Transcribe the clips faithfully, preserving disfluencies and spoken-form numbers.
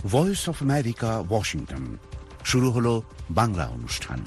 Voice of America, Washington. শুরু হলো বাংলা অনুষ্ঠান।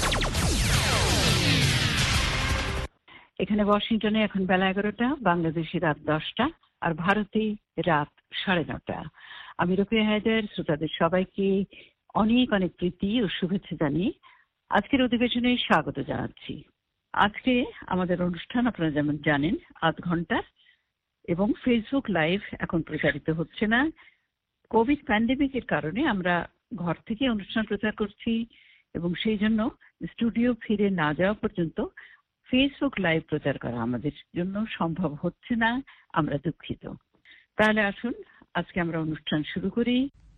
এখানে ওয়াশিংটনে এখন বেলা এগারোটা, বাংলাদেশে রাত দশটা, আর ভারতে রাত সাড়ে নটা। আমি রোকেয়া হায়দার শ্রোতাদের সবাইকে অনেক অনেক প্রীতি ও শুভেচ্ছা জানিয়ে আজকের অধিবেশনে স্বাগত জানাচ্ছি। আজকে আমাদের অনুষ্ঠান আপনারা যেমন জানেন আধ ঘন্টা, এবং ফেসবুক লাইভ এখন প্রচারিত হচ্ছে না। কোভিড প্যান্ডেমিকের কারণে আমরা ঘর থেকে অনুষ্ঠান প্রচার করছি, এবং সেই জন্য স্টুডিও ফিরে না যাওয়া পর্যন্ত ফেসবুক লাইভ প্রচার করা আমাদের জন্য সম্ভব হচ্ছে না। আমরা দুঃখিত। তাহলে আসুন আজকে আমরা অনুষ্ঠান শুরু করি।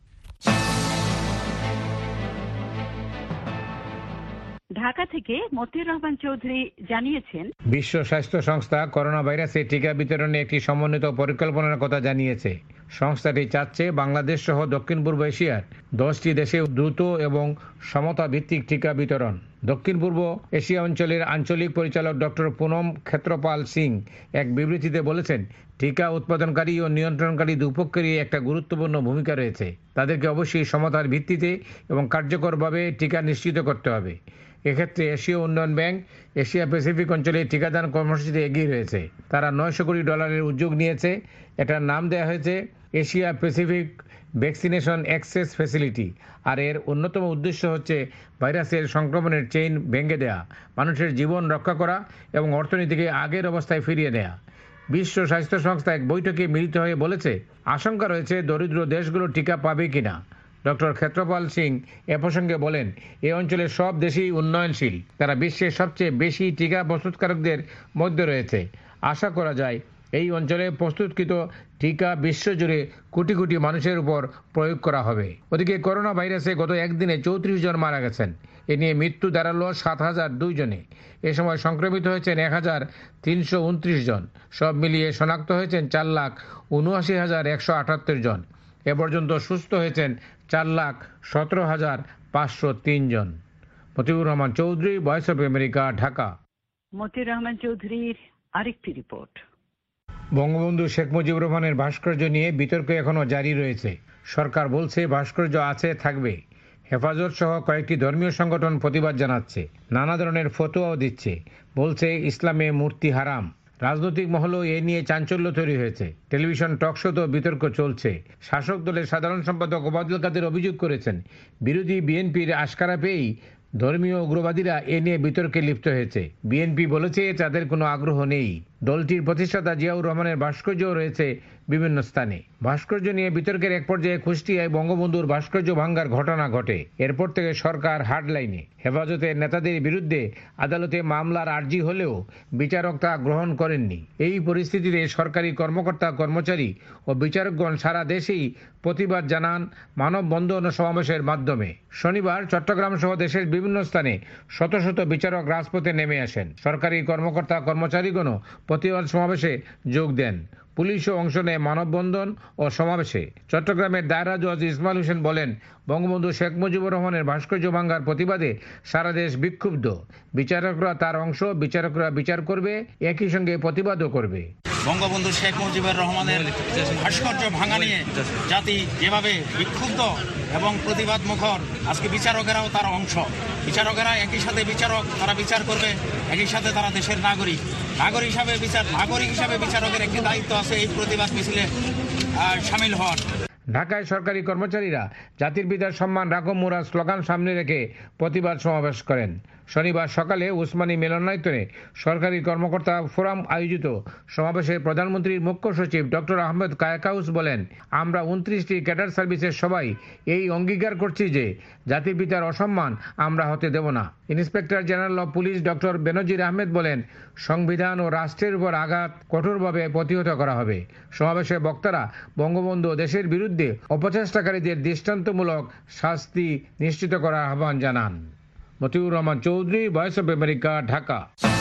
ঢাকা থেকে মতিউর রহমান চৌধুরী জানিয়েছেন, বিশ্ব স্বাস্থ্য সংস্থা করোনা ভাইরাসের টিকা বিতরণে একটি সমন্বিত পরিকল্পনার কথা জানিয়েছে। সংস্থাটি চাচ্ছে বাংলাদেশ সহ দক্ষিণ পূর্ব এশিয়ার দশটি দেশে দ্রুত এবং সমতা ভিত্তিক টিকা বিতরণ। দক্ষিণ পূর্ব এশিয়া অঞ্চলের আঞ্চলিক পরিচালক ডক্টর পুনম ক্ষেত্রপাল সিং এক বিবৃতিতে বলেছেন, টিকা উৎপাদনকারী ও নিয়ন্ত্রণকারী দুপক্ষেরই একটা গুরুত্বপূর্ণ ভূমিকা রয়েছে। তাদেরকে অবশ্যই সমতার ভিত্তিতে এবং কার্যকরভাবে টিকা নিশ্চিত করতে হবে। এক্ষেত্রে এশীয় উন্নয়ন ব্যাংক এশিয়া প্যাসিফিক অঞ্চলে টিকাদান কর্মসূচিতে এগিয়ে রয়েছে। তারা নয়শো কোটি ডলারের উদ্যোগ নিয়েছে। এটার নাম দেওয়া হয়েছে Asia Pacific vaccination access facility. আর এর অন্যতম উদ্দেশ্য হচ্ছে ভাইরাসের সংক্রমণের চেইন ভেঙে দেয়া, মানুষের জীবন রক্ষা করা এবং অর্থনীতিকে আগের অবস্থায় ফিরিয়ে নেয়া। বিশ্ব স্বাস্থ্য সংস্থা এক বৈঠকে মিলিত হয়ে বলেছে, আশঙ্কা রয়েছে দরিদ্র দেশগুলো টিকা পাবে কিনা। ডক্টর ক্ষেত্রপাল সিং এ প্রসঙ্গে বলেন, এ অঞ্চলের সব দেশই উন্নয়নশীল। তারা বিশ্বের সবচেয়ে বেশি টিকা প্রস্তুতকারকদের মধ্যে রয়েছে। আশা করা যায় এই অঞ্চলে প্রস্তুতকৃত টিকা বিশ্বজুড়ে কোটি কোটি মানুষের উপর প্রয়োগ করা হবে। ওদিকে করোনা ভাইরাসে গত একদিনে চৌত্রিশ জন মারা গেছেন। এ নিয়ে মৃত্যু দাঁড়ালো সাত হাজার দুই জনে। এ সময় সংক্রমিত হয়েছেন এক হাজার তিনশো উনত্রিশ জন। সব মিলিয়ে শনাক্ত হয়েছেন চার লাখ উনআশি হাজার একশো আটাত্তর জন। এ পর্যন্ত সুস্থ হয়েছেন চার লাখ সতেরো হাজার পাঁচশো তিন জন। Motiur Rahman Chowdhury, voice of America, Dhaka. Motiur Rahman চৌধুরীর আরেকটি রিপোর্ট। বঙ্গবন্ধু শেখ মুজিবুর রহমানের ভাস্কর্য নিয়ে বিতর্ক এখনো জারি রয়েছে। সরকার বলছে ভাস্কর্য আছে, থাকবে। হেফাজত সহ কয়েকটি ধর্মীয় সংগঠন প্রতিবাদ জানাচ্ছে, নানা ধরনের ফতোয়াও দিচ্ছে, বলছে ইসলামে মূর্তি হারাম। রাজনৈতিক মহলেও এ নিয়ে চাঞ্চল্য তৈরি হয়েছে। টেলিভিশন টকশোতেও বিতর্ক চলছে। শাসক দলের সাধারণ সম্পাদক ওবায়দুল কাদের অভিযোগ করেছেন, বিরোধী বিএনপির আশকারা পেয়েই ধর্মীয় উগ্রবাদীরা এ নিয়ে বিতর্কে লিপ্ত হয়েছে। বিএনপি বলেছে তাদের কোনো আগ্রহ নেই। দলটির প্রতিষ্ঠাতা জিয়াউর রহমানের ভাস্কর্যও রয়েছে বিভিন্ন স্থানে। ভাস্কর্য নিয়ে বিতর্কের এক পর্যায়ে কুষ্টিয়ায় বঙ্গবন্ধুর ভাস্কর্য ভাঙ্গার ঘটনা ঘটে। এরপর থেকে সরকার হার্ডলাইনে। হেফাজতের নেতাদের বিরুদ্ধে আদালতে মামলার আর্জি হলেও বিচারক তা গ্রহণ করেননি। এই পরিস্থিতিতে সরকারি কর্মকর্তা, কর্মচারী ও বিচারকগণ সারা দেশেই প্রতিবাদ জানান মানববন্ধন ও সমাবেশের মাধ্যমে। শনিবার চট্টগ্রাম সহ দেশের বিভিন্ন স্থানে শত শত বিচারক রাজপথে নেমে আসেন। সরকারি কর্মকর্তা, কর্মচারীগণও প্রতিবাদ সমাবেশে যোগ দেন। পুলিশও অংশ নেয় মানববন্ধন ও সমাবেশে। চট্টগ্রামের দায়রা জজ ইসমাইল হোসেন বলেন, বঙ্গবন্ধু শেখ মুজিবুর রহমানের ভাস্কর্য ভাঙ্গার প্রতিবাদে সারা দেশ বিক্ষুব্ধ। বিচারকরা তার অংশ, বিচারকরা বিচার করবে, একই সঙ্গে প্রতিবাদও করবে। বঙ্গবন্ধু শেখ মুজিবুর রহমানের ভাস্কর্য ভাঙা নিয়ে জাতি যেভাবে বিক্ষুব্ধ এবং প্রতিবাদ মুখর, আজকে বিচারকেরাও তার অংশ। বিচারকেরা একই সাথে বিচারক, তারা বিচার করবে, একই সাথে তারা দেশের নাগরিক। নাগরিক হিসাবে বিচার নাগরিক হিসাবে বিচারকের একটি দায়িত্ব আছে এই প্রতিবাদ মিছিলে সামিল হওয়ার। ঢাকায় সরকারি কর্মচারীরা জাতির পিতার সম্মান রাখো মুরা স্লোগান সামনে রেখে প্রতিবাদ সমাবেশ করেন। শনিবার সকালে উসমানী মিলনায়তনে সরকারি কর্মকর্তা ফোরাম আয়োজিত সমাবেশে প্রধানমন্ত্রীর মুখ্য সচিব ডক্টর আহমেদ কায়াকাউস বলেন, আমরা উনত্রিশটি ক্যাডার সার্ভিসের সবাই এই অঙ্গীকার করছি যে জাতির পিতার অসম্মান আমরা হতে দেব না। Inspector general of police doctor Benazir Ahmed বলেন, সংবিধান ও রাষ্ট্রের উপর আঘাত কঠোরভাবে প্রতিহত করা হবে। সমাবেশে বক্তারা বঙ্গবন্ধু দেশের বিরুদ্ধে অপচেষ্টাকারীদের দৃষ্টান্তমূলক শাস্তি নিশ্চিত করার আহ্বান জানান। Motiur Rahman Chowdhury, voice of America, Dhaka.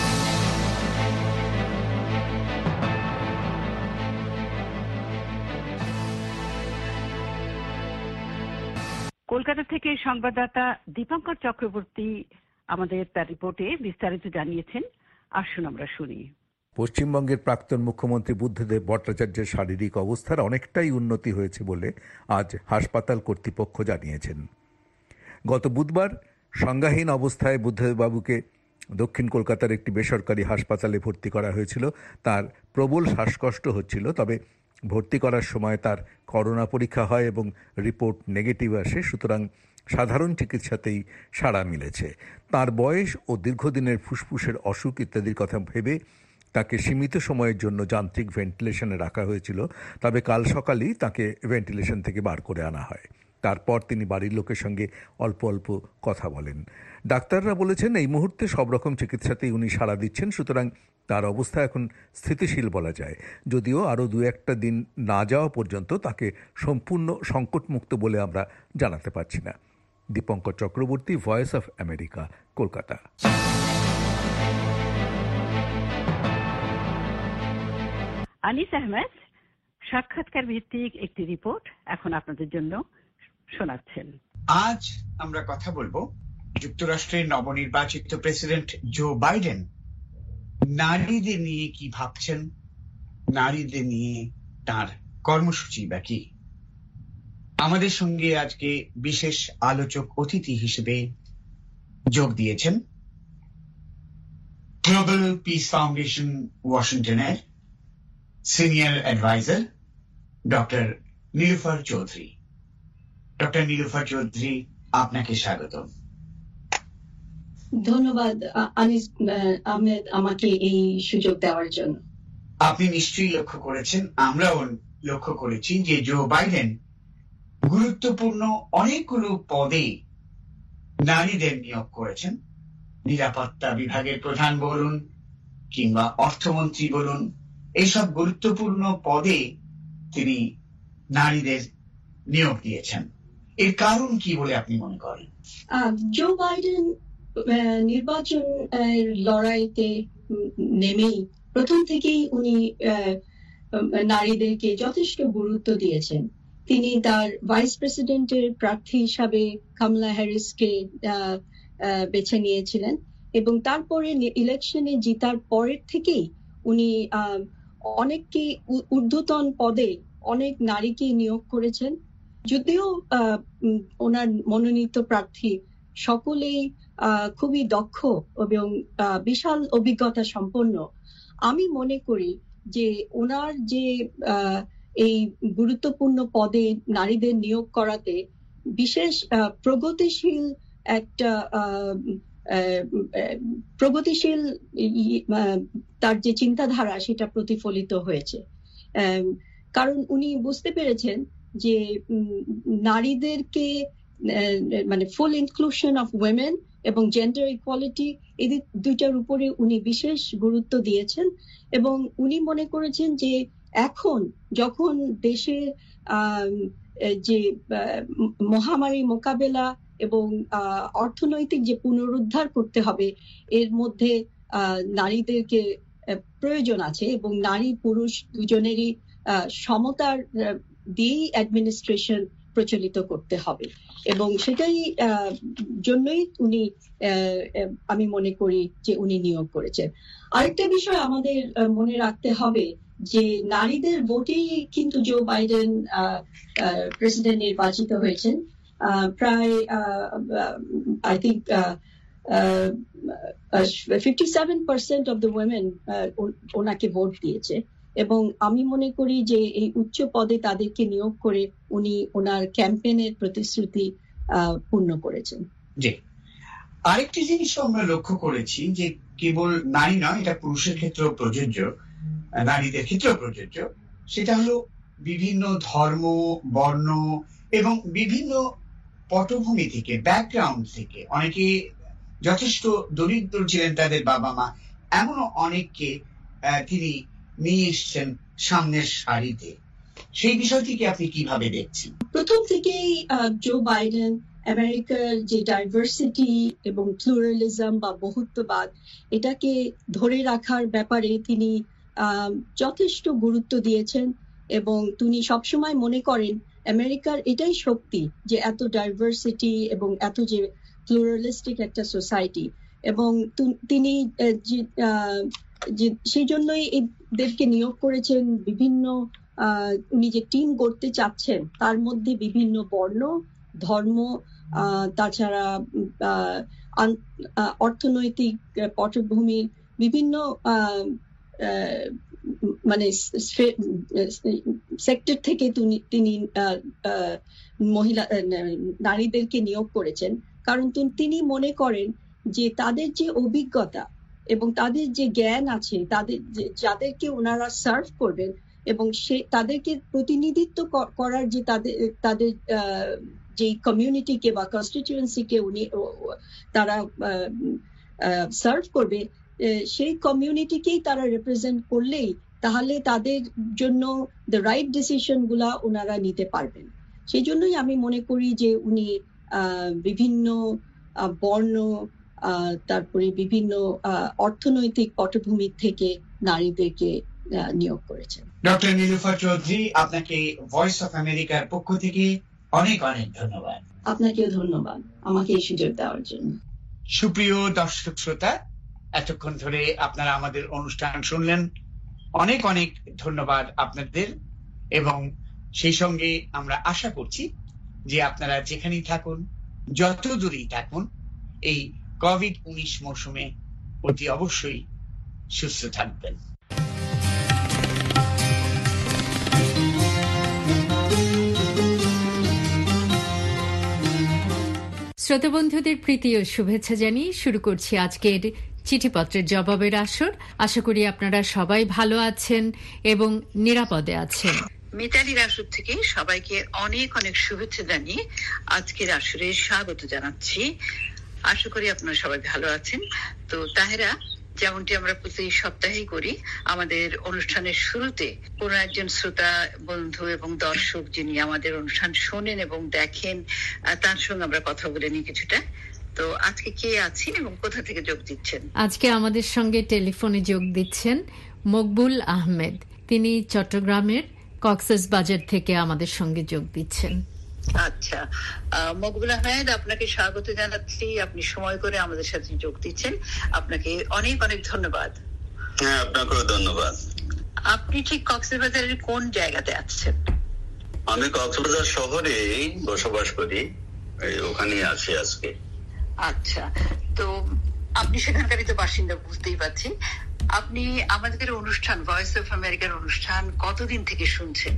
Kolkata থেকে সংবাদদাতা দীপঙ্কর চক্রবর্তী আমাদের তার রিপোর্টে বিস্তারিত জানিয়েছেন। আসুন আমরা শুনি। পশ্চিমবঙ্গের প্রাক্তন মুখ্যমন্ত্রী বুদ্ধদেব ভট্টাচার্যের শারীরিক অবস্থার অনেকটাই উন্নতি হয়েছে বলে আজ হাসপাতাল কর্তৃপক্ষ জানিয়েছেন। গত বুধবার সংজ্ঞাহীন অবস্থায় বুদ্ধদেববাবুকে দক্ষিণ কলকাতার একটি বেসরকারি হাসপাতালে ভর্তি করা হয়েছিল। তার প্রবল শ্বাসকষ্ট হচ্ছিল, তবে ভর্তি করার সময় তার করোনা পরীক্ষা হয় এবং রিপোর্ট নেগেটিভ আসে, সুতরাং সাধারণ চিকিৎসাতেই সাড়া মিলেছে। তার বয়স ও দীর্ঘদিনের ফুসফুসের অসুখ ইত্যাদির কথা ভেবে তাকে সীমিত সময়ের জন্য যান্ত্রিক ভেন্টিলেশনে রাখা হয়েছিল, তবে কাল সকালেই তাকে ভেন্টিলেশন থেকে বার করে আনা হয়। তারপর তিনি বাড়ির লোকের সঙ্গে অল্প অল্প কথা বলেন। ডাক্তাররা বলেছেন এই মুহূর্তে সব রকম চিকিৎসাতেই উনি সাড়া দিচ্ছেন, সুতরাং তার অবস্থা এখন স্থিতিশীল বলা যায়, যদিও আরও দু একটা দিন না যাওয়া পর্যন্ত তাকে সম্পূর্ণ সংকটমুক্ত বলে আমরা জানাতে পারছি না। Dipankar Chakraborty, voice of America, Kolkata. Anis Ahmed সাক্ষাৎকার ভিত্তিক একটি রিপোর্ট এখন আপনাদের জন্য শোনাচ্ছেন। আজ আমরা কথা বলবো যুক্তরাষ্ট্রের নবনির্বাচিত প্রেসিডেন্ট জো বাইডেন নারীদের নিয়ে কি ভাবছেন, নারীদের নিয়ে তার কর্মসূচি বা কি। আমাদের সঙ্গে আজকে বিশেষ আলোচক অতিথি হিসেবে যোগ দিয়েছেন গ্লোবাল পিস ফাউন্ডেশন ওয়াশিংটনের senior adviser doctor Nilufar Chowdhury. Doctor Nilufar Chowdhury, আপনাকে স্বাগত। ধন্যবাদ আনিস আহমেদ আমাকে এই সুযোগ দেওয়ার জন্য। আপনি নিশ্চয়ই লক্ষ্য করেছেন, আমরাও লক্ষ্য করেছি যে জো বাইডেন গুরুত্বপূর্ণ অনেকগুলো পদে নারীদের নিয়োগ করেছেন। নিরাপত্তা বিভাগের প্রধান বলুন কিংবা অর্থমন্ত্রী বলুন, এইসব গুরুত্বপূর্ণ পদে তিনি নারীদের নিয়োগ দিয়েছেন। এর কারণ কি বলে আপনি মনে করেন? জো বাইডেন নির্বাচন লড়াইতে নেমেই প্রথম থেকেই উনি নারীদেরকে যথেষ্ট গুরুত্ব দিয়েছেন। তিনি তার ভাইস প্রেসিডেন্টের প্রার্থী হিসাবে কামলা হ্যারিসকে বেছে নিয়েছিলেন এবং তারপরে ইলেকশনে জিতার পরের থেকেই উনি অনেককে ঊর্ধ্বতন পদে অনেক নারীকে নিয়োগ করেছেন। যদিও ওনার মনোনীত প্রার্থী সকলেই খুবই দক্ষ এবং বিশাল অভিজ্ঞতা সম্পন্ন, আমি মনে করি যে ওনার যে এই গুরুত্বপূর্ণ পদে নারীদের নিয়োগ করাতে বিশেষ প্রগতিশীল একটা প্রগতিশীল তার যে চিন্তাধারা সেটা প্রতিফলিত হয়েছে। কারণ উনি বুঝতে পেরেছেন যে নারীদেরকে মানে ফুল ইনক্লুশন অফ উইমেন এবং জেন্ডার ইকুয়ালিটি এই দুইটার উপরে উনি বিশেষ গুরুত্ব দিয়েছেন এবং উনি মনে করেছেন যে এখন যখন দেশে যে মহামারী মোকাবেলা এবং অর্থনৈতিক যে পুনরুদ্ধার করতে হবে, এর মধ্যে নারীদেরকে প্রয়োজন আছে এবং নারী পুরুষ দুজনেরই সমতার দিয়েই অ্যাডমিনিস্ট্রেশন প্রচলিত করতে হবে এবং সেটাই জন্যই উনি আমি মনে করি যে উনি নিয়োগ করেছেন। আরেকটা বিষয় আমাদের মনে রাখতে হবে যে নারীদের ভোটেই কিন্তু জো বাইডেন প্রেসিডেন্ট নির্বাচিত হয়েছেন। প্রায় I think fifty seven percent of the women ওনাকে ভোট দিয়েছে এবং আমি মনে করি যে এই উচ্চ পদে তাদেরকে নিয়োগ করে উনি ওনার ক্যাম্পেইনের প্রতিশ্রুতি পূর্ণ করেছেন। জি, আরেকটি জিনিস আমরা লক্ষ্য করেছি যে কেবল নারী নয়, এটা পুরুষের ক্ষেত্রেও প্রযোজ্য, নারীদের ক্ষেত্রেও প্রযোজ্য, সেটা হলো বিভিন্ন ধর্ম, বর্ণ এবং বিভিন্ন পটভূমি থেকে, ব্যাকগ্রাউন্ড থেকে, অনেকে যথেষ্ট দরিদ্র ছিলেন তাদের বাবা মা, এমনও অনেককে তিনি নিয়ে এসছেন সামনের সারিতে। সেই বিষয়টিকে আপনি কিভাবে দেখছেন? প্রথম থেকেই জো বাইডেন আমেরিকার যে ডাইভার্সিটি এবং প্লুরালিজম বা বহুত্ববাদ এটাকে ধরে রাখার ব্যাপারে তিনি যথেষ্ট গুরুত্ব দিয়েছেন এবং তিনি সবসময় মনে করেন আমেরিকার এটাই শক্তি যে এত ডাইভার্সিটি এবং এত যে প্লুরালিস্টিক একটা সোসাইটি। এবং তিনি যে সেই জন্যই এদেরকে নিয়োগ করেছেন। বিভিন্ন উনি যে টিম করতে চাচ্ছেন তার মধ্যে বিভিন্ন বর্ণ, ধর্ম, তাছাড়া অর্থনৈতিক পটভূমির বিভিন্ন মানে সেক্টর থেকে তিনি মহিলা নারীদেরকে নিয়োগ করেছেন। কারণ তিনি মনে করেন যে তাদের যে অভিজ্ঞতা এবং তাদের যে জ্ঞান আছে, তাদের যাদেরকে ওনারা সার্ভ করবেন এবং সে তাদেরকে প্রতিনিধিত্ব করার যে তাদের তাদের যে কমিউনিটিকে বা কনস্টিটিউয়েন্সিকে উনি তারা সার্ভ করবে, সেই কমিউনিটিকেই তারা রিপ্রেজেন্ট করলেই তাহলে তাদের জন্য দ্য রাইট ডিসিশন গুলা ওনারা নিতে পারবেন। সেই জন্যই আমি মনে করি যে উনি বিভিন্ন বর্ণ, তারপরে বিভিন্ন অর্থনৈতিক পটভূমি থেকে নারীদেরকে নিয়োগ করেছেন। ডক্টর নীলুফার চৌধুরী, আপনাকে ভয়েস অফ আমেরিকার পক্ষ থেকে অনেক অনেক ধন্যবাদ। আপনাকেও ধন্যবাদ আমাকে এই সুযোগ দেওয়ার জন্য। সুপ্রিয় দর্শক শ্রোতা, এতক্ষণ ধরে আপনারা আমাদের অনুষ্ঠান শুনলেন। অনেক অনেক ধন্যবাদ আপনাদের, এবং সেই সঙ্গে আমরা আশা করছি যে আপনারা যেখানেই থাকুন, যত দূরেই থাকুন, এই কোভিড উনিশ মৌসুমে অতি অবশ্যই সুস্থ থাকবেন। শ্রোতা বন্ধুদের প্রীতি ও শুভেচ্ছা জানিয়ে শুরু করছি আজকের চিঠিপত্রের জবাবের আসর। আশা করি আপনারা সবাই ভালো আছেন এবং নিরাপদে আছেন। মিতালির আসর থেকে সবাইকে অনেক অনেক শুভেচ্ছা জানিয়ে আজকের আসরে স্বাগত জানাচ্ছি। আশা করি আপনারা সবাই ভালো আছেন। তো তাহেরা, যেমনটি আমরা প্রতি সপ্তাহেই করি, আমাদের অনুষ্ঠানের শুরুতে কোন একজন শ্রোতা বন্ধু এবং দর্শক যিনি আমাদের অনুষ্ঠান শোনেন এবং দেখেন, তার সঙ্গে আমরা কথা বলে নিই কিছুটা। তো আজকে কে আছেন এবং কোথা থেকে যোগ দিচ্ছেন? আজকে আমাদের সঙ্গে টেলিফোনে যোগ দিচ্ছেন মকবুল আহমেদ। তিনি চট্টগ্রামের কক্সেস বাজার থেকে আমাদের সঙ্গে যোগ দিচ্ছেন। আচ্ছা, মকবুল আহমেদ, আপনাকে স্বাগত জানাচ্ছি। আপনি সময় করে আমাদের সাথে যোগ দিচ্ছেন, আপনাকে অনেক অনেক ধন্যবাদ। হ্যাঁ, আপনাকেও ধন্যবাদ। আপনি ঠিক কক্সবাজারের কোন জায়গাতে আছেন? আমি কক্সবাজার শহরে বসবাস করি, ওখানে আছি আজকে। আচ্ছা, তো আপনি সেখানকারই তো বাসিন্দা, বুঝতেই পারছি। আপনি আমাদের অনুষ্ঠান ভয়েস অফ আমেরিকার অনুষ্ঠান কতদিন থেকে শুনছেন?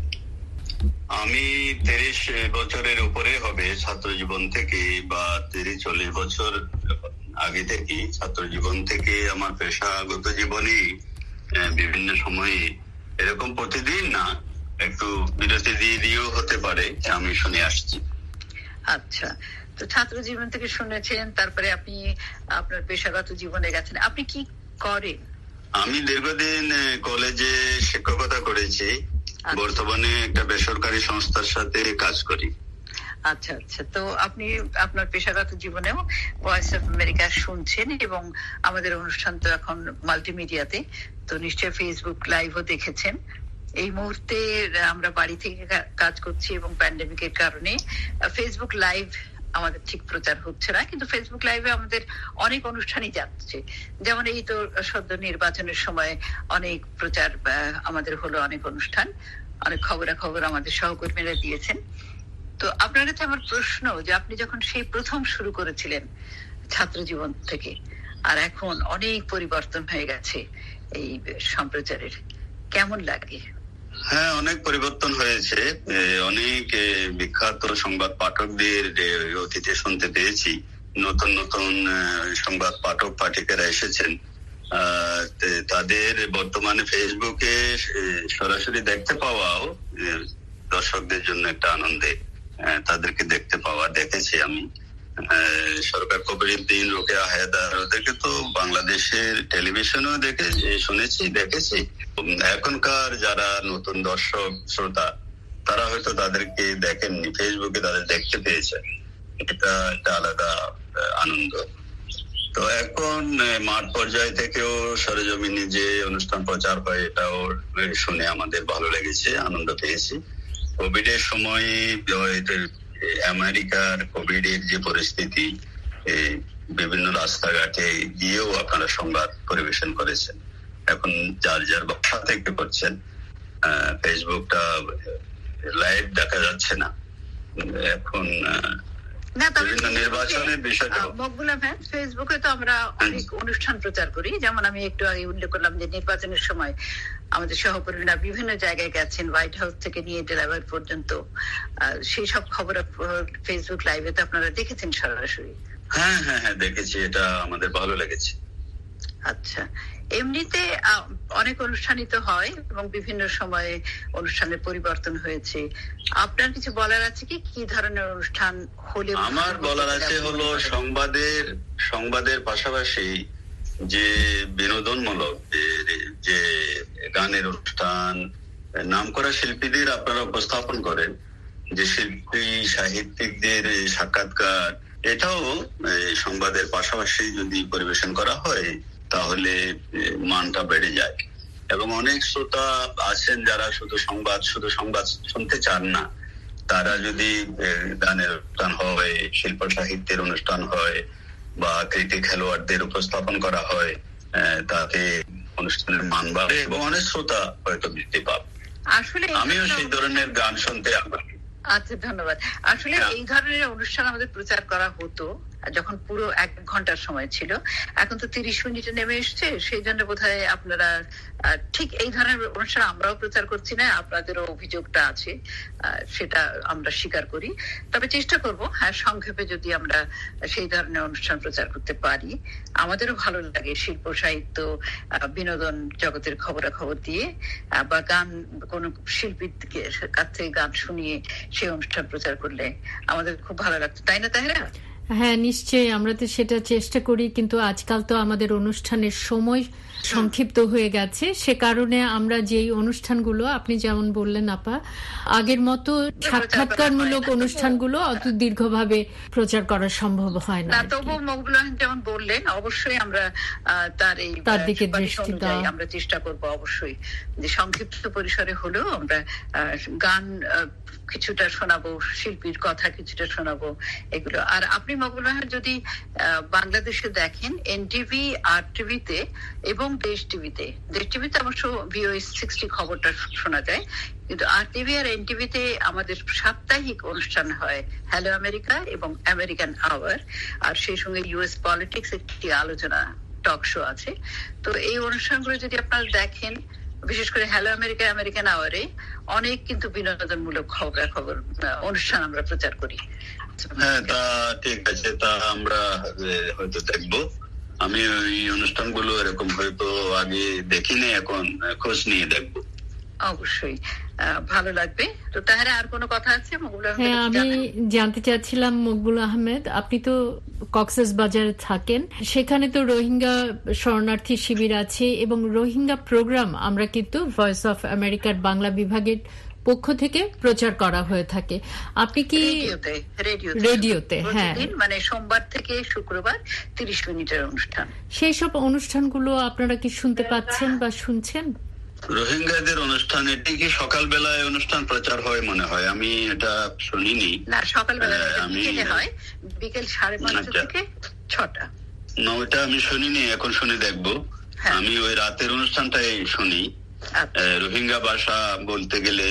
আমি তিরিশ বছরের উপরে হবে ছাত্র জীবন থেকে, বা তিরিশ চল্লিশ বছর আগে থেকে ছাত্র জীবন থেকে আমার পেশাগত জীবনে বিভিন্ন সময়ে এরকম প্রতিদিন না, একটু বিরতি দিয়ে দিয়েও হতে পারে, আমি শুনে আসছি। আচ্ছা, তো ছাত্র জীবন থেকে শুনেছেন, তারপরে আপনি আপনার পেশাগত জীবনে গেছেন। আপনি কি করেন? আমি দীর্ঘদিন কলেজে শিক্ষকতা করেছি, বর্তমানে একটা বেসরকারি সংস্থার সাথে কাজ করি। আচ্ছা আচ্ছা, তো আপনি আপনার পেশাগত জীবনেও ভয়েস অফ আমেরিকা শুনছেন এবং আমাদের অনুষ্ঠান তো এখন মাল্টিমিডিয়াতে, তো নিশ্চয়ই ফেসবুক লাইভও দেখেছেন। এই মুহূর্তে আমরা বাড়ি থেকে কাজ করছি এবং প্যান্ডেমিকের কারণে ফেসবুক লাইভ আমাদের ঠিক প্রচার হচ্ছে না, কিন্তু ফেসবুক লাইভে আমাদের অনেক অনুষ্ঠানই যাচ্ছে। যেমন এই তো সদ্য নির্বাচনের সময় অনেক প্রচার আমাদের হলো, অনেক অনুষ্ঠান, অনেক খবরাখবর আমাদের সহকর্মীরা দিয়েছেন। তো আপনার কাছে আমার প্রশ্ন, যে আপনি যখন সেই প্রথম শুরু করেছিলেন ছাত্র জীবন থেকে, আর এখন অনেক পরিবর্তন হয়ে গেছে এই সম্প্রচারের, কেমন লাগে? হ্যাঁ, অনেক পরিবর্তন হয়েছে। অনেক বিখ্যাত সংবাদ পাঠকদের অতীতে শুনতে পেয়েছি, নতুন নতুন সংবাদ পাঠক পাঠিকারা এসেছেন। তাদের বর্তমানে ফেসবুকে সরাসরি দেখতে পাওয়াও দর্শকদের জন্য একটা আনন্দের, তাদেরকে দেখতে পাওয়া দেখেছি আমি। সরকার কবিরউদ্দিন, রোকেয়া হায়দার, ওদেরকে তো বাংলাদেশের টেলিভিশনেও দেখে শুনেছি, দেখেছি। এখনকার যারা নতুন দর্শক শ্রোতা, তারা হয়তো তাদেরকে দেখেননি, ফেসবুকে তাদের দেখতে পেয়েছে, এটা একটা আলাদা আনন্দ। তো এখন মাঠ পর্যায় থেকেও সরেজমিনে যে অনুষ্ঠান প্রচার হয়, এটাও শুনে আমাদের ভালো লেগেছে, আনন্দ পেয়েছি। কোভিড এর সময় আমেরিকার কোভিড এর যে পরিস্থিতি, বিভিন্ন রাস্তাঘাটে গিয়েও আপনারা সংবাদ পরিবেশন করেছেন, এখন যার যার বাসা থেকে করছেন। ফেসবুকটা লাইভ দেখা যাচ্ছে না এখন, না তবে নির্বাচনের বিষয়টা মকবুলা ভাই, ফেসবুকে তো আমরা অনেক অনুষ্ঠান প্রচার করি, যেমন আমি একটু আগে উল্লেখ করলাম যে নির্বাচনের সময় আমাদের সহকর্মীরা বিভিন্ন জায়গায় গেছেন, হোয়াইট হাউস থেকে নিয়ে ডেলাওয়্যার পর্যন্ত, সেই সব খবর ফেসবুক লাইভে তো আপনারা দেখেছেন সরাসরি? হ্যাঁ হ্যাঁ হ্যাঁ দেখেছি, এটা আমাদের ভালো লেগেছে। আচ্ছা, এমনিতে অনেক অনুষ্ঠানই তো হয় এবং বিভিন্ন সময়ে অনুষ্ঠানের পরিবর্তন হয়েছে, আপনার কিছু বলার আছে কি, কি ধরনের অনুষ্ঠান হলে? আমার বলার আছে হলো সংবাদের সংবাদের পাশাপাশি যে বিনোদনমূলক যে গানের অনুষ্ঠান, নামকরা শিল্পীদের আপনারা উপস্থাপন করেন, যে শিল্পী সাহিত্যিকদের সাক্ষাৎকার, এটাও সংবাদের পাশাপাশি যদি পরিবেশন করা হয় তাহলে মানটা বেড়ে যায়। এবং অনেক শ্রোতা আছেন যারা শুধু সংবাদ শুধু সংবাদ শুনতে চান না, তারা যদি গানের অনুষ্ঠান হয়, শিল্প সাহিত্যের অনুষ্ঠান হয় বা ক্রিকেট খেলোয়াড়দের উপস্থাপন করা হয়, তাতে অনুষ্ঠানের মান বাড়ে এবং অনেক শ্রোতা হয়তো বৃদ্ধি পাবে। আসলে আমিও সেই ধরনের গান শুনতে আগ্রহী। আচ্ছা, ধন্যবাদ। আসলে এই ধরনের অনুষ্ঠান আমাদের প্রচার করা হতো যখন পুরো এক ঘন্টার সময় ছিল, এখন তো তিরিশ মিনিটে নেমে এসছে, সেই জন্য বোধহয় আপনারা ঠিক এই ধরনের অনুষ্ঠান আমরাও প্রচার করছি না, আপনাদেরও অভিযোগটা আছে, সেটা আমরা স্বীকার করি। তবে চেষ্টা করব হ্যাঁ সংক্ষেপে যদি আমরা সেই ধরনের অনুষ্ঠান প্রচার করতে পারি, আমাদেরও ভালো লাগে শিল্প সাহিত্য বিনোদন জগতের খবরাখবর দিয়ে বা গান কোন শিল্পীর কাছ থেকে গান শুনিয়ে সেই অনুষ্ঠান প্রচার করলে আমাদের খুব ভালো লাগতো, তাই না তাহেরা? হ্যাঁ নিশ্চয়ই, আমরা তো সেটা চেষ্টা করি, কিন্তু আজকাল তো আমাদের অনুষ্ঠানের সময় সংক্ষিপ্ত হয়ে গেছে, সে কারণে আমরা যেই অনুষ্ঠানগুলো আপনি যেমন বললেন আপা, আগের মতো সাক্ষাৎকারমূলক অনুষ্ঠানগুলো অত দীর্ঘভাবে প্রচার করা সম্ভব হয় না। তবু মকবুল আহমেদ যেমন বললেন, অবশ্যই আমরা তার এই তার দিকে দৃষ্টি দেওয়া, আমরা চেষ্টা করব অবশ্যই যে সংক্ষিপ্ত পরিসরে হলেও আমরা গান কিছুটা শোনাবো, শিল্পীর কথা কিছুটা শোনাবো, এগুলো। আর আপনি মকবুল আহমেদ যদি বাংলাদেশে দেখেন, এনটিভি, আর টিভিতে এবং দেশ টিভিতে, দেশ টিভিতে অবশ্য ভিওএ সিক্সটি খবরটা শোনা যায়, কিন্তু আর টিভি আর এনটিভিতে আমাদের সাপ্তাহিক অনুষ্ঠান হয় হ্যালো আমেরিকা এবং আমেরিকান আওয়ার, আর সেই সঙ্গে ইউএস পলিটিক্স একটি আলোচনা টক শো আছে। তো এই অনুষ্ঠানগুলো যদি আপনারা দেখেন, বিশেষ করে হ্যালো আমেরিকা আমেরিকান আওয়ারে অনেক কিন্তু বিনোদনমূলক খবরাখবর অনুষ্ঠান আমরা প্রচার করি। হ্যাঁ তা ঠিক আছে, তা আমরা হয়তো দেখবো। আমি ওই অনুষ্ঠানগুলো এরকম হয়তো আগে দেখিনি, এখন খোঁজ নিয়ে দেখবো। অবশ্যই ভালো লাগবে। তো তাহলে আর কোনো কথা আছে মকবুল আহমেদ? হ্যাঁ, আমি জানতে চাচ্ছিলাম মকবুল আহমেদ, আপনি তো কক্সেস বাজারে থাকেন, সেখানে তো রোহিঙ্গা শরণার্থী শিবির আছে এবং রোহিঙ্গা প্রোগ্রাম আমরা কিন্তু ভয়েস অফ আমেরিকার বাংলা বিভাগের পক্ষ থেকে প্রচার করা হয়ে থাকে। আপনি কি রেডিওতে রেডিওতে হ্যাঁ মানে সোমবার থেকে শুক্রবার তিরিশ মিনিটের অনুষ্ঠান, সেই সব অনুষ্ঠানগুলো আপনারা কি শুনতে পাচ্ছেন বা শুনছেন? রোহিঙ্গাদের অনুষ্ঠান এটি কি সকালবেলায় অনুষ্ঠান প্রচার হয় মনে হয়, আমি এটা শুনিনি। না, সকালবেলা আমি হয় বিকেল সাড়ে পাঁচটা থেকে ছটা। না, ওইটা আমি শুনিনি, এখন শুনে দেখবো। আমি ওই রাতের অনুষ্ঠানটাই শুনি। রোহিঙ্গা ভাষা বলতে গেলে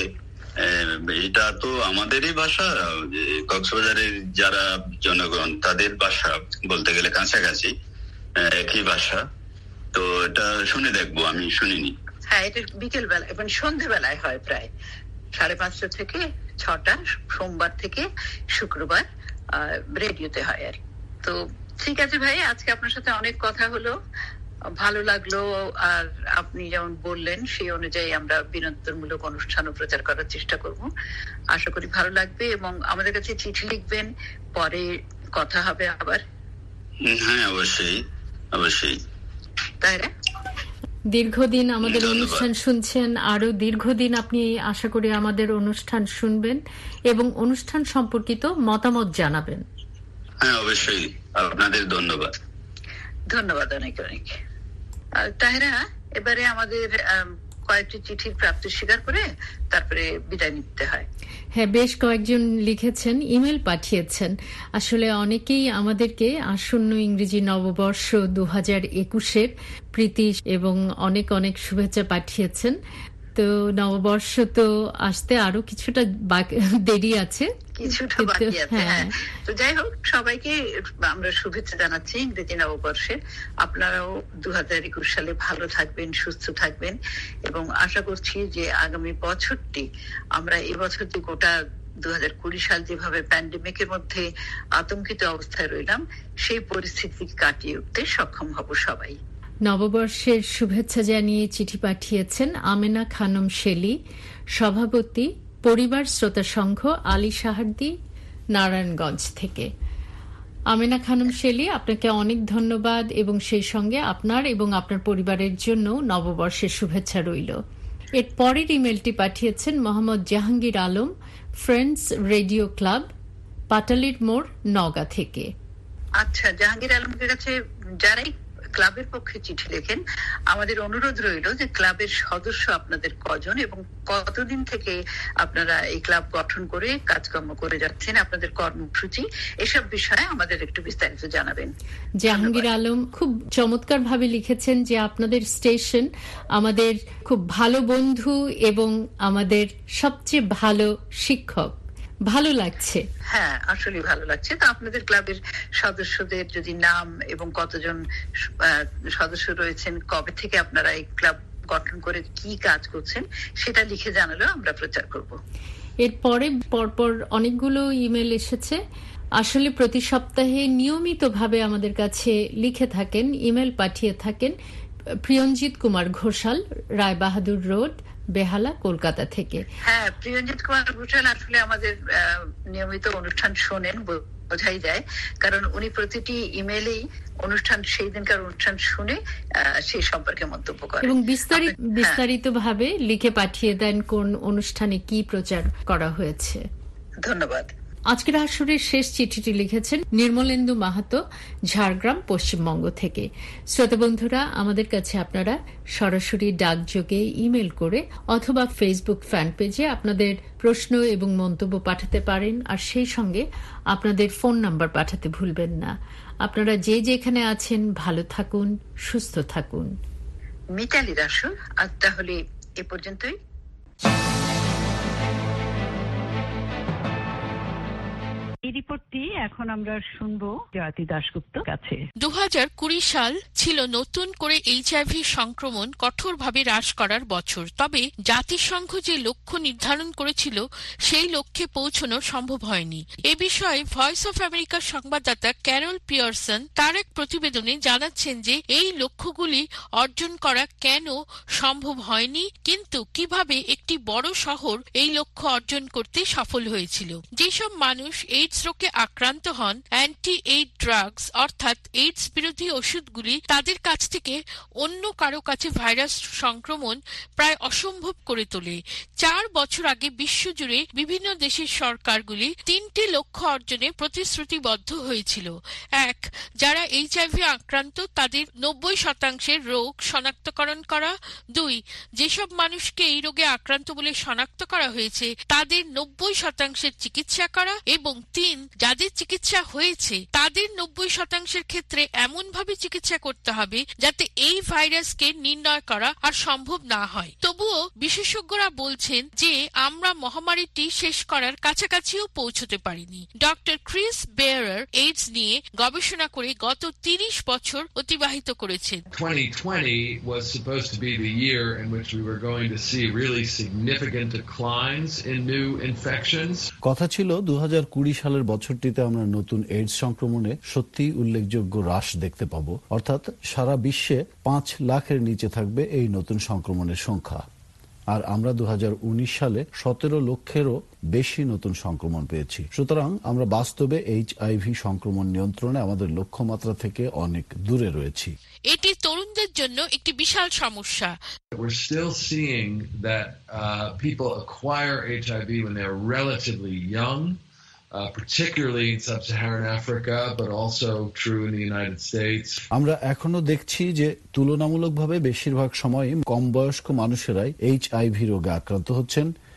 এটা তো আমাদেরই ভাষা, কক্সবাজারের যারা জনগণ তাদের ভাষা বলতে গেলে কাছাকাছি একই ভাষা, তো এটা শুনে দেখবো, আমি শুনিনি। হ্যাঁ, এটা বিকেল বেলা এবং সন্ধ্যেবেলায় হয়, প্রায় সাড়ে পাঁচটা থেকে ছটা, সোমবার থেকে শুক্রবার রেডিওতে হয় আর। তো ঠিক আছে ভাই, আজকে আপনার সাথে অনেক কথা হলো, ভালো লাগলো। আর আপনি যেমন বললেন সেই অনুযায়ী আমরা বিনোদনমূলক অনুষ্ঠানও প্রচার করার চেষ্টা করব, আশা করি ভালো লাগবে। এবং আমাদের কাছে চিঠি লিখবেন, পরে কথা হবে আবার। হ্যাঁ অবশ্যই অবশ্যই। তাই না? দীর্ঘদিন আমাদের অনুষ্ঠান শুনছেন, আরো দীর্ঘদিন আপনি আশা করি আমাদের অনুষ্ঠান শুনবেন এবং অনুষ্ঠান সম্পর্কিত মতামত জানাবেন। হ্যাঁ অবশ্যই, আপনাদের ধন্যবাদ। ধন্যবাদ অনেক অনেক। তাহেরা, এবারে আমাদের কয়েকটি চিঠির প্রাপ্তি স্বীকার করে তারপরে বিদায় নিতে হয়। হ্যাঁ, বেশ কয়েকজন লিখেছেন, ইমেল পাঠিয়েছেন। আসলে অনেকেই আমাদেরকে আসন্ন ইংরেজি নববর্ষ দু হাজার একুশের প্রীতি এবং অনেক অনেক শুভেচ্ছা পাঠিয়েছেন। তো নববর্ষ তো আসতে আরো কিছুটা দেরি আছে, কিছুটা বাকি আছে। হ্যাঁ, তো যাই হোক, সবাইকে আমরা শুভেচ্ছা জানাচ্ছি ইংরেজি নববর্ষে। আপনারাও দু হাজার একুশ সালে ভালো থাকবেন, সুস্থ থাকবেন এবং আশা করছি যে আগামী বছরটি আমরা এবছর যে গোটা দু হাজার কুড়ি সাল যেভাবে প্যান্ডেমিকের মধ্যে আতঙ্কিত অবস্থায় রইলাম, সেই পরিস্থিতি কাটিয়ে উঠতে সক্ষম হব সবাই। নববর্ষের শুভেচ্ছা জানিয়ে চিঠি পাঠিয়েছেন আমেনা খানম শেলি, সভাপতি পরিবার শ্রোতা সংঘ, আলী সাহার্দি, নারায়ণগঞ্জ থেকে। আমেনা খানম শেলি, আপনাকে অনেক ধন্যবাদ এবং সেই সঙ্গে আপনার এবং আপনার পরিবারের জন্য নববর্ষের শুভেচ্ছা রইল। এর পরের ইমেলটি পাঠিয়েছেন Mohammad Jahangir Alam, friends radio club, পাটালির মোড়, নওগাঁ থেকে। আচ্ছা, জাহাঙ্গীর আলমের কাছে যারাই ক্লাবের পক্ষে চিঠি লেখেন, আমাদের অনুরোধ রইল যে ক্লাবের সদস্য আপনাদের কজন এবং কতদিন থেকে আপনারা এই ক্লাব গঠন করে কাজকর্ম করে যাচ্ছেন, আপনাদের কর্মসূচি, এসব বিষয়ে আমাদের একটু বিস্তারিত জানাবেন। জাহাঙ্গীর আলম খুব চমৎকার ভাবে লিখেছেন যে আপনাদের স্টেশন আমাদের খুব ভালো বন্ধু এবং আমাদের সবচেয়ে ভালো শিক্ষক। ভালো লাগছে। হ্যাঁ, আসলে ভালো লাগছে। তো আপনাদের ক্লাবের সদস্যদের যদি নাম এবং কতজন সদস্য রয়েছেন, কবে থেকে আপনারা এই ক্লাব গঠন করে কি কাজ করছেন, সেটা লিখে জানালেও আমরা প্রচার করব। এরপরে পরপর অনেকগুলো ইমেল এসেছে। আসলে প্রতি সপ্তাহে নিয়মিতভাবে আমাদের কাছে লিখে থাকেন, ইমেল পাঠিয়ে থাকেন প্রিয়ঞ্জিত কুমার ঘোষাল, রায় বাহাদুর রোড, বেহালা, কলকাতা থেকে। হ্যাঁ, প্রিয়ঞ্জিত কুমার ঘোষাল আসলে আমাদের নিয়মিত অনুষ্ঠান শোনেন, বোঝাই যায়, কারণ উনি প্রতিটি ইমেলেই অনুষ্ঠান, সেই দিনকার অনুষ্ঠান শুনে সেই সম্পর্কে মন্তব্য করেন এবং বিস্তারিত বিস্তারিত ভাবে লিখে পাঠিয়ে দেন কোন অনুষ্ঠানে কি প্রচার করা হয়েছে। ধন্যবাদ। আজকের আসরের শেষ চিঠিটি লিখেছেন নির্মলেন্দু মাহাতো, ঝাড়গ্রাম, পশ্চিমবঙ্গ থেকে। শ্রোতা বন্ধুরা, আমাদের কাছে আপনারা সরাসরি ডাকযোগে, ইমেল করে অথবা ফেসবুক ফ্যান পেজে আপনাদের প্রশ্ন এবং মন্তব্য পাঠাতে পারেন। আর সেই সঙ্গে আপনাদের ফোন নাম্বার পাঠাতে ভুলবেন না। আপনারা যে যেখানে আছেন ভালো থাকুন, সুস্থ থাকুন। মিতালি রাসু, আজ তাহলে এ পর্যন্তই। এই রিপোর্টটি এখন আমরা শুনবো জয়তী দাশগুপ্ত কাছে। দু হাজার কুড়ি সাল ছিল নতুন করে এইচআইভি সংক্রমণ কঠোরভাবে হ্রাস করার বছর। তবে জাতিসংঘ যে লক্ষ্য নির্ধারণ করেছিল সেই লক্ষ্যে পৌঁছানো সম্ভব হয়নি। এ বিষয়ে ভয়েস অফ আমেরিকার সংবাদদাতা ক্যারল পিয়ারসন তার এক প্রতিবেদনে জানাচ্ছেন যে এই লক্ষ্যগুলি অর্জন করা কেন সম্ভব হয়নি, কিন্তু কিভাবে একটি বড় শহর এই লক্ষ্য অর্জন করতে সফল হয়েছিল। যেসব মানুষ এইডস রোগে আক্রান্ত হন, অ্যান্টি এইড ড্রাগস অর্থাৎ এইডস বিরোধী ওষুধগুলি তাদের কাছ থেকে অন্য কারো কাছে ভাইরাস সংক্রমণ প্রায় অসম্ভব করে তোলে। চার বছর আগে বিশ্বজুড়ে বিভিন্ন দেশের সরকারগুলি তিনটি লক্ষ্য অর্জনে প্রতিশ্রুতিবদ্ধ হয়েছিল। এক, যারা এইচআইভি আক্রান্ত তাদের নব্বই শতাংশের রোগ শনাক্তকরণ করা। দুই, যেসব মানুষকে এই রোগে আক্রান্ত বলে শনাক্ত করা হয়েছে তাদের নব্বই শতাংশের চিকিৎসা করা। এবং তিন, যাদের চিকিৎসা হয়েছে তাদের নব্বই শতাংশের ক্ষেত্রে এমন ভাবে চিকিৎসা করতে হবে যাতে এই ভাইরাসকে নির্ণয় করা আর সম্ভব না হয়। তবুও বিশেষজ্ঞরা বলছেন যে আমরা মহামারীটি শেষ করার কাছাকাছিও পৌঁছতে পারিনি। ডক্টর ক্রিস বেয়ারার এইডস নিয়ে গবেষণা করে গত তিরিশ বছর অতিবাহিত করেছেন। twenty twenty was supposed to be the year in which we were going to see really significant declines in new infections. কথা ছিল দু হাজার কুড়ি সালের বছরটিতে আমরা নতুন এইডস সংক্রমণে সত্যি উল্লেখযোগ্য হ্রাস দেখতে পাব, অর্থাৎ সারা বিশ্বে পাঁচ লাখের নিচে থাকবে এই নতুন সংক্রমণের সংখ্যা। আর আমরা দু হাজার উনিশ সালে সতেরো লক্ষেরও বেশি নতুন সংক্রমণ পেয়েছি। সুতরাং আমরা বাস্তবে এইচআইভি সংক্রমণ নিয়ন্ত্রণে আমাদের লক্ষ্যমাত্রা থেকে অনেক দূরে রয়েছি। এটি তরুণদের জন্য একটি বিশাল সমস্যা। We're still seeing that uh, people acquire H I V when they're relatively young. Uh, particularly in sub-Saharan Africa, but also true in the United States. আমরা এখনো দেখছি যে তুলনামূলকভাবে বেশিরভাগ সময় কম বয়স্ক মানুষেরাই এইচআইভি রোগে আক্রান্ত হচ্ছেন,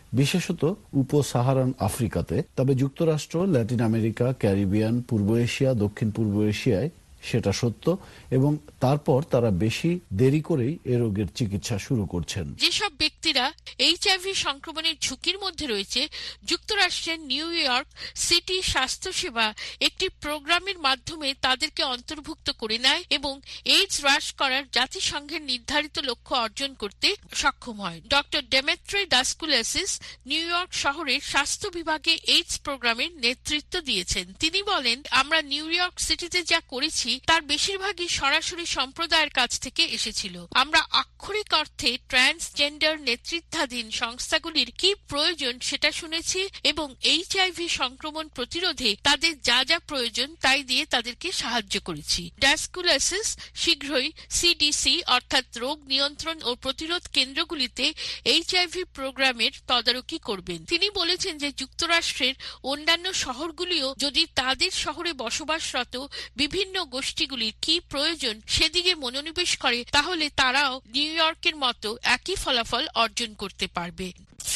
বিশেষত উপ-সাহারান আফ্রিকাতে। তবে যুক্তরাষ্ট্র, ল্যাটিন আমেরিকা, ক্যারিবিয়ান, পূর্ব এশিয়া, দক্ষিণ পূর্ব এশিয়ায় সেটা সত্য, এবং তারপর তারা বেশি দেরি করেই এ রোগের চিকিৎসা শুরু করছেন। যেসব ব্যক্তিরা এইচআইভি সংক্রমণের ঝুঁকির মধ্যে রয়েছে, যুক্তরাষ্ট্রের নিউ ইয়র্ক সিটি স্বাস্থ্যসেবা একটি প্রোগ্রামের মাধ্যমে তাদেরকে অন্তর্ভুক্ত করে নেয় এবং এইডস হ্রাস করার জাতিসংঘের নির্ধারিত লক্ষ্য অর্জন করতে সক্ষম হয়। Doctor Demetre Daskalakis New York শহরের স্বাস্থ্য বিভাগে এইডস প্রোগ্রামের নেতৃত্ব দিয়েছেন। তিনি বলেন, আমরা নিউ ইয়র্ক সিটিতে যা করেছি তার বেশিরভাগই সরাসরি সম্প্রদায়ের কাছ থেকে এসেছিল। আমরা আক্ষরিক অর্থে ট্রান্সজেন্ডার নেতৃত্বাধীন সংস্থাগুলির কি প্রয়োজন সেটা শুনেছি এবং এইচআইভি সংক্রমণ প্রতিরোধে তাদের যা যা প্রয়োজন তাই দিয়ে তাদেরকে সাহায্য করেছি। ডাস্কুলাসিস শীঘ্রই সিডিসি অর্থাৎ রোগ নিয়ন্ত্রণ ও প্রতিরোধ কেন্দ্রগুলিতে এইচআইভি প্রোগ্রামের তদারকি করবেন। তিনি বলেছেন যে যুক্তরাষ্ট্রের অন্যান্য শহরগুলিও যদি তাদের শহরে বসবাসরত বিভিন্ন গোষ্ঠীগুলির কি প্রয়োজন সেদিকে মনোনিবেশ করে, তাহলে তারাও নিউ ইয়র্কের মতো একই ফলাফল অর্জন করতে পারবে।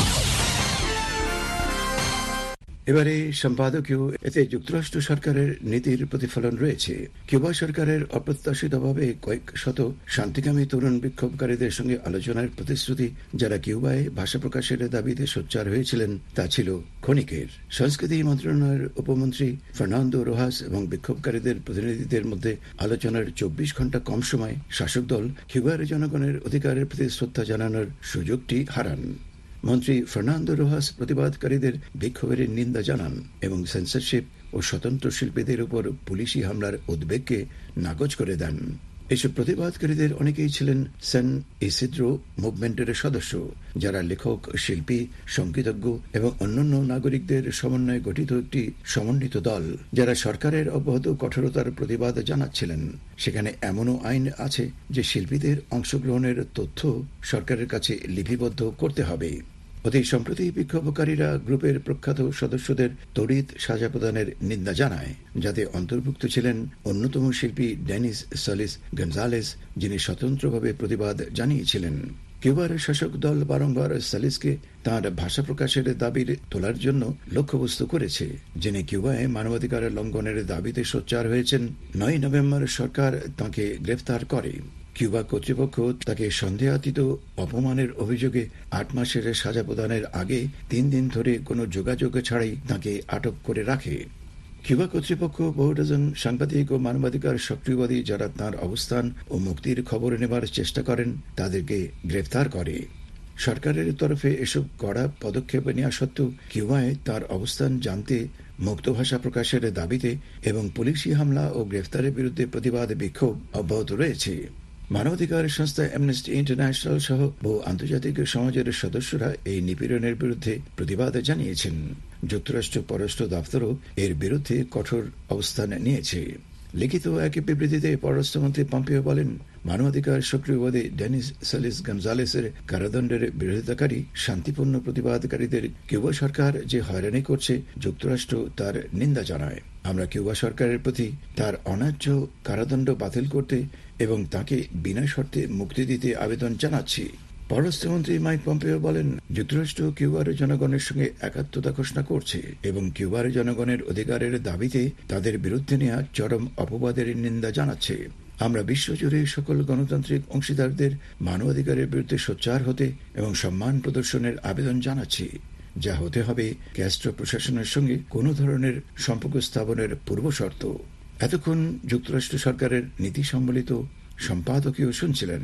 এবারে সম্পাদকীয়, এতে যুক্তরাষ্ট্র সরকারের নীতির প্রতিফলন রয়েছে। কিউবা সরকারের অপ্রত্যাশিতভাবে কয়েক শত শান্তিকামী তরুণ বিক্ষোভকারীদের সঙ্গে আলোচনার প্রতিশ্রুতি, যারা কিউবায় ভাষা প্রকাশের দাবিতে সোচ্চার হয়েছিলেন, তা ছিল ক্ষণিকের। সংস্কৃতি মন্ত্রণালয়ের উপমন্ত্রী ফার্নান্দো রোহাস এবং বিক্ষোভকারীদের প্রতিনিধিদের মধ্যে আলোচনার চব্বিশ ঘন্টা কম সময় শাসক দল কিউবার জনগণের অধিকারের প্রতি শ্রদ্ধা জানানোর সুযোগটি হারান। মন্ত্রী ফার্নান্দো রোহাস প্রতিবাদকারীদের বিক্ষোভের নিন্দা জানান এবং সেন্সরশিপ ও স্বতন্ত্র শিল্পীদের উপর পুলিশি হামলার উদ্বেগকে নাকচ করে দেন। এসব প্রতিবাদকারীদের অনেকেই ছিলেন সেন ইসিদ্রো মুভমেন্টের সদস্য, যারা লেখক, শিল্পী, সংগীতজ্ঞ এবং অন্যান্য নাগরিকদের সমন্বয়ে গঠিত একটি সমন্বিত দল, যারা সরকারের অব্যাহত কঠোরতার প্রতিবাদ জানাচ্ছিলেন। সেখানে এমনও আইন আছে যে শিল্পীদের অংশগ্রহণের তথ্য সরকারের কাছে লিপিবদ্ধ করতে হবে। অতি সম্প্রতি বিক্ষোভকারীরা গ্রুপের প্রখ্যাত সদস্যদের তড়িৎ সাজা প্রদানের নিন্দা জানায়, যাতে অন্তর্ভুক্ত ছিলেন অন্যতম শিল্পী ডেনিস সলিস গনজালেস, যিনি স্বতন্ত্রভাবে প্রতিবাদ জানিয়েছিলেন। কিউবার শাসক দল বারংবার সালিসকে তাঁর ভাষা প্রকাশের দাবির তোলার জন্য লক্ষ্যবস্তু করেছে, যিনি কিউবায় মানবাধিকার লঙ্ঘনের দাবিতে সোচ্চার হয়েছেন। নয় নভেম্বর সরকার তাঁকে গ্রেফতার করে। কিউবা কর্তৃপক্ষ তাকে সন্দেহাতীত অপমানের অভিযোগে আট মাসের সাজা প্রদানের আগে তিন দিন ধরে কোনো যোগাযোগ ছাড়াই তাকে আটক করে রাখে। কিউবা কর্তৃপক্ষ বহু ডজন সাংবাদিক ও মানবাধিকার সক্রিয়বাদী, যারা তাঁর অবস্থান ও মুক্তির খবর নেবার চেষ্টা করেন, তাদেরকে গ্রেফতার করে। সরকারের তরফে এসব কড়া পদক্ষেপ নেওয়া সত্ত্বেও কিউবায় তার অবস্থান জানতে, মুক্ত ভাষা প্রকাশের দাবিতে এবং পুলিশি হামলা ও গ্রেফতারের বিরুদ্ধে প্রতিবাদ বিক্ষোভ অব্যাহত রয়েছে। মানবাধিকার সংস্থা অ্যামনেস্টি ইন্টারন্যাশনাল সহ বহু আন্তর্জাতিক সমাজের সদস্যরা এই নিপীড়নের বিরুদ্ধে প্রতিবাদ জানিয়েছেন। যুক্তরাষ্ট্র পররাষ্ট্র দপ্তরও এর বিরুদ্ধে কঠোর অবস্থান নিয়েছে। লিখিত এক বিবৃতিতে পররাষ্ট্রমন্ত্রী পম্পেও বলেন, মানবাধিকার সক্রিয়বাদী ডেনিস সলিস গনজালেসের কারাদণ্ডের বিরোধিতাকারী শান্তিপূর্ণ প্রতিবাদকারীদের কিউবা সরকার যে হয়রানি করছে, যুক্তরাষ্ট্র তার নিন্দা জানায়। আমরা কিউবা সরকারের প্রতি তার অন্যায্য কারাদণ্ড বাতিল করতে এবং তাকে বিনা শর্তে মুক্তি দিতে আবেদন জানাচ্ছি। পররাষ্ট্রমন্ত্রী মাইক পম্পেও বলেন, যুক্তরাষ্ট্র কিউবার জনগণের সঙ্গে একাত্মতা ঘোষণা করছে এবং কিউবার জনগণের অধিকারের দাবিতে তাদের বিরুদ্ধে নেওয়া চরম অপবাদের নিন্দা জানাচ্ছে। আমরা বিশ্বজুড়ে সকল গণতান্ত্রিক অংশীদারদের মানবাধিকারের বিরুদ্ধে সোচ্চার হতে এবং সম্মান প্রদর্শনের আবেদন জানাচ্ছি, যা হতে হবে ক্যাস্ট্রো প্রশাসনের সঙ্গে কোনো ধরনের সম্পর্ক স্থাপনের পূর্বশর্ত। এতক্ষণ যুক্তরাষ্ট্র সরকারের নীতি সম্বলিত সম্পাদকীয় শুনছিলেন।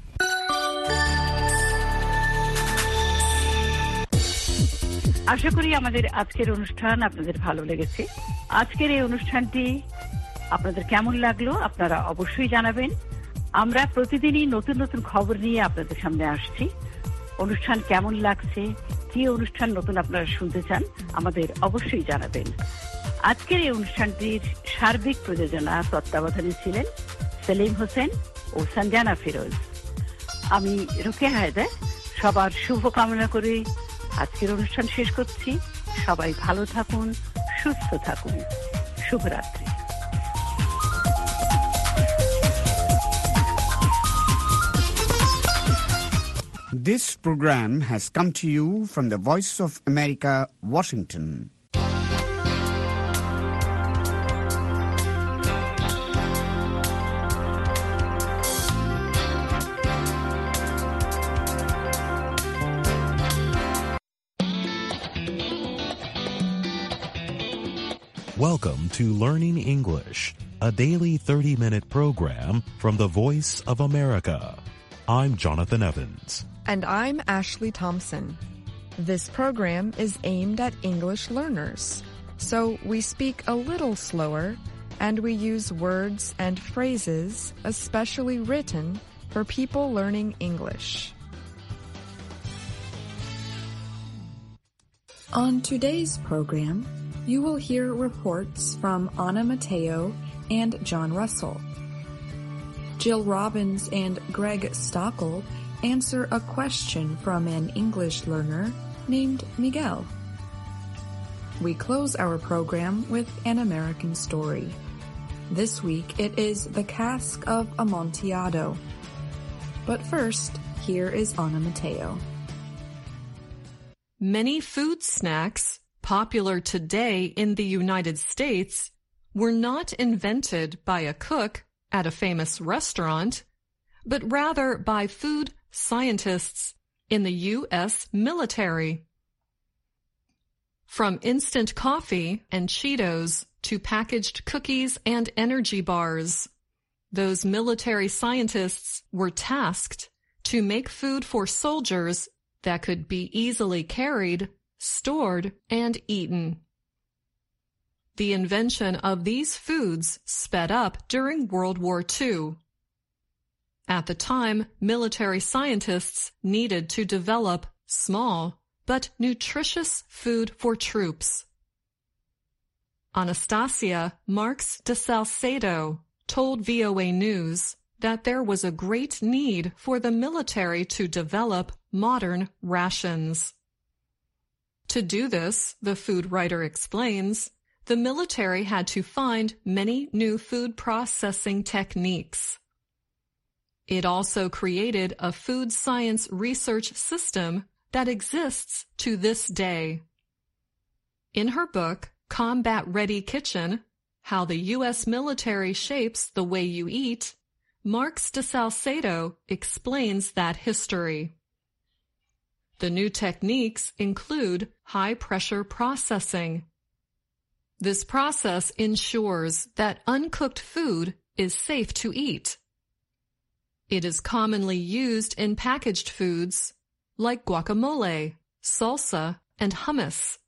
আশা করি আমাদের আজকের অনুষ্ঠান আপনাদের ভালো লেগেছে। আজকের এই অনুষ্ঠানটি আপনাদের কেমন লাগলো আপনারা অবশ্যই জানাবেন। আমরা প্রতিদিনই নতুন নতুন খবর নিয়ে আপনাদের সামনে আসছি। অনুষ্ঠান কেমন লাগছে, কি অনুষ্ঠান নতুন আপনারা শুনতে চান, আমাদের অবশ্যই জানাবেন। আজকের এই অনুষ্ঠানটির সার্বিক প্রযোজনা তত্ত্বাবধানে ছিলেন সেলিম হোসেন ও সঞ্জানা ফিরোজ। আমি রোকেয়া হায়দার সবার শুভ কামনা করে আজকের অনুষ্ঠান শেষ করছি। সবাই ভালো থাকুন, সুস্থ থাকুন। শুভরাত্রি। This program has come to you from the Voice of America, Washington. Welcome to Learning English, a daily thirty-minute program from the Voice of America. I'm Jonathan Evans. And I'm Ashley Thompson. This program is aimed at English learners, so we speak a little slower and we use words and phrases especially written for people learning English. On today's program, you will hear reports from Anna Mateo and John Russell. Jill Robbins and Greg Stockel answer a question from an English learner named Miguel. We close our program with an American story. This week it is The Cask of Amontillado. But first, here is Anna Mateo. Many food snacks popular today in the United States were not invented by a cook at a famous restaurant, but rather by food scientists in the U S military. From instant coffee and Cheetos to packaged cookies and energy bars, those military scientists were tasked to make food for soldiers that could be easily carried, stored, and eaten. The invention of these foods sped up during World War Two. At the time, military scientists needed to develop small but nutritious food for troops. Anastasia Marx de Salcedo told V O A News that there was a great need for the military to develop modern rations. To do this, the food writer explains, the military had to find many new food processing techniques. It also created a food science research system that exists to this day. In her book, Combat Ready Kitchen, How the U S Military Shapes the Way You Eat, Marx de Salcedo explains that history. The new techniques include high-pressure processing. This process ensures that uncooked food is safe to eat. It is commonly used in packaged foods like guacamole, salsa, and hummus.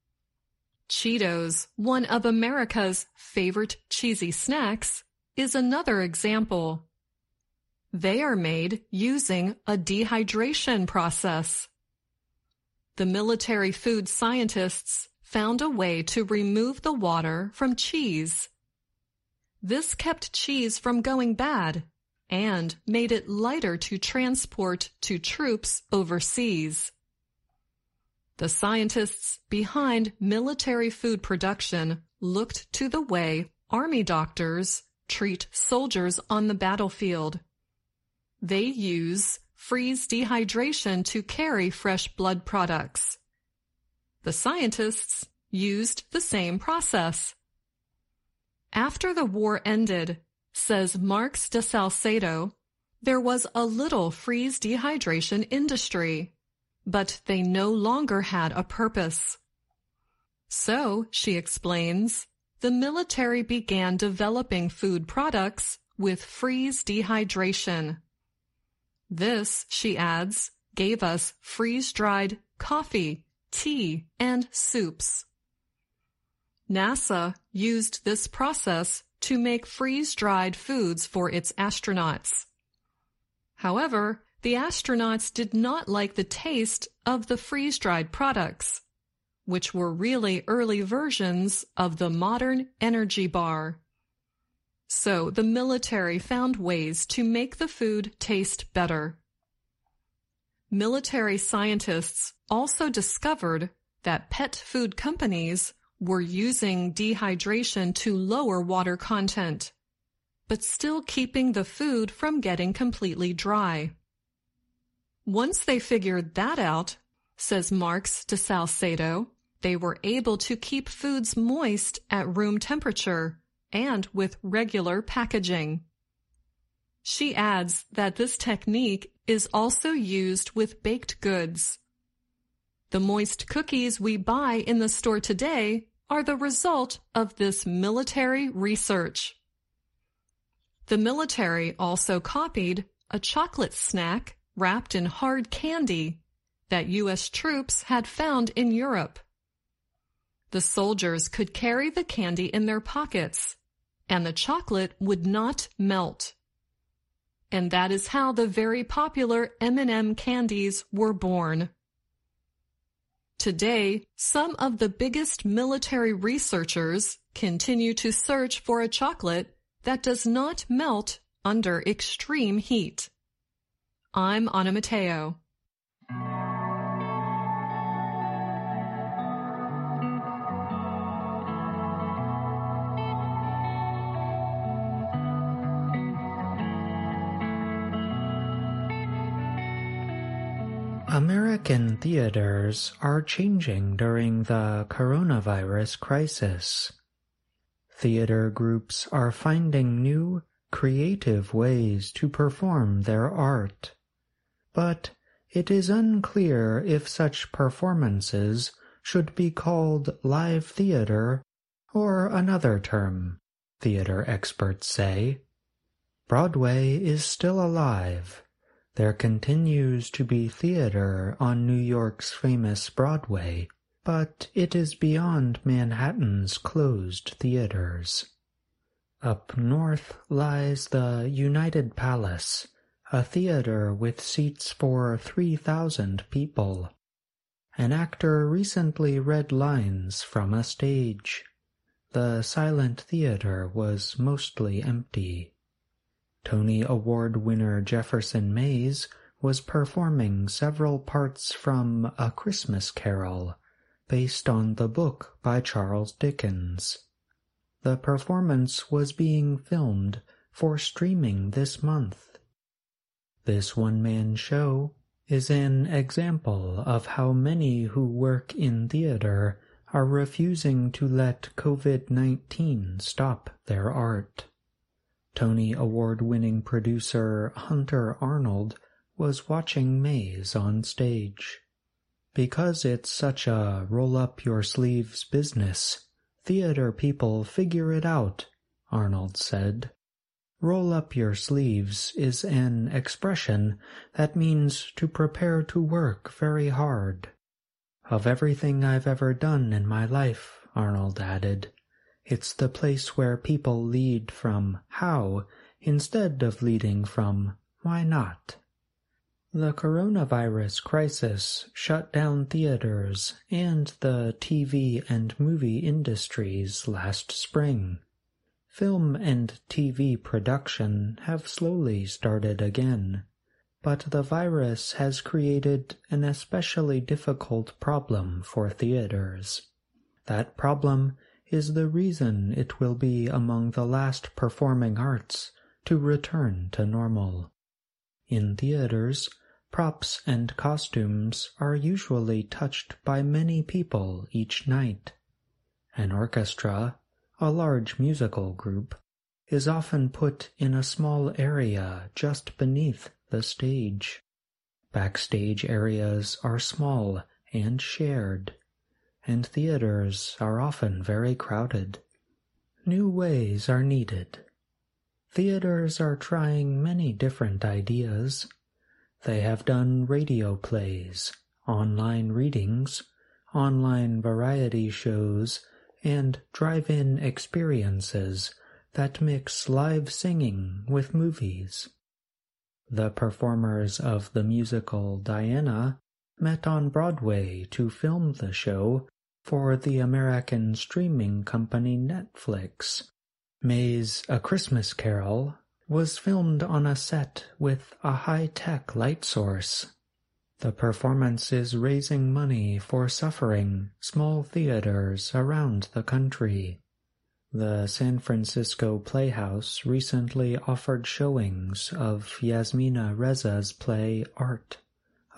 Cheetos, one of America's favorite cheesy snacks, is another example. They are made using a dehydration process. The military food scientists found a way to remove the water from cheese. This kept cheese from going bad and made it lighter to transport to troops overseas. The scientists behind military food production looked to the way Army doctors treat soldiers on the battlefield. They use freeze dehydration to carry fresh blood products. The scientists used the same process. After the war ended, says Marx de Salcedo, there was a little freeze dehydration industry, but they no longer had a purpose. So, she explains, the military began developing food products with freeze dehydration. This, she adds, gave us freeze-dried coffee, tea, and soups. NASA used this process to make freeze-dried foods for its astronauts. However, the astronauts did not like the taste of the freeze-dried products, which were really early versions of the modern energy bar. So the military found ways to make the food taste better. Military scientists also discovered that pet food companies were using dehydration to lower water content, but still keeping the food from getting completely dry. Once they figured that out, says Marx de Salcedo, they were able to keep foods moist at room temperature and with regular packaging. She adds that this technique is also used with baked goods. The moist cookies we buy in the store today are the result of this military research. The military also copied a chocolate snack wrapped in hard candy that U S troops had found in Europe. The soldiers could carry the candy in their pockets, and the chocolate would not melt. And that is how the very popular M and M candies were born. Today, some of the biggest military researchers continue to search for a chocolate that does not melt under extreme heat. I'm Anna Matteo. American theaters are changing during the coronavirus crisis. Theater groups are finding new, creative ways to perform their art. But it is unclear if such performances should be called live theater or another term, theater experts say. Broadway is still alive. There continues to be theater on New York's famous Broadway, but it is beyond Manhattan's closed theaters. Up north lies the United Palace, a theater with seats for three thousand people. An actor recently read lines from a stage. The silent theater was mostly empty. Tony Award winner Jefferson Mays was performing several parts from A Christmas Carol, based on the book by Charles Dickens. The performance was being filmed for streaming this month. This one-man show is an example of how many who work in theater are refusing to let COVID nineteen stop their art. Tony Award-winning producer Hunter Arnold was watching Mays on stage. Because it's such a roll-up-your-sleeves business, theater people figure it out, Arnold said. Roll up your sleeves is an expression that means to prepare to work very hard. Of everything I've ever done in my life, Arnold added, it's the place where people lead from how instead of leading from why not. The coronavirus crisis shut down theaters and the T V and movie industries last spring. Film and T V production have slowly started again, but the virus has created an especially difficult problem for theaters. That problem is the reason it will be among the last performing arts to return to normal. In theaters, props and costumes are usually touched by many people each night. An orchestra, a large musical group, is often put in a small area just beneath the stage. Backstage areas are small and shared, and theaters are often very crowded. New ways are needed. Theaters are trying many different ideas. They have done radio plays, online readings, online variety shows, and drive-in experiences that mix live singing with movies. The performers of the musical Diana met on Broadway to film the show for the American streaming company Netflix. Mays' A Christmas Carol was filmed on a set with a high-tech light source. The performance is raising money for suffering small theaters around the country. The San Francisco Playhouse recently offered showings of Yasmina Reza's play Art,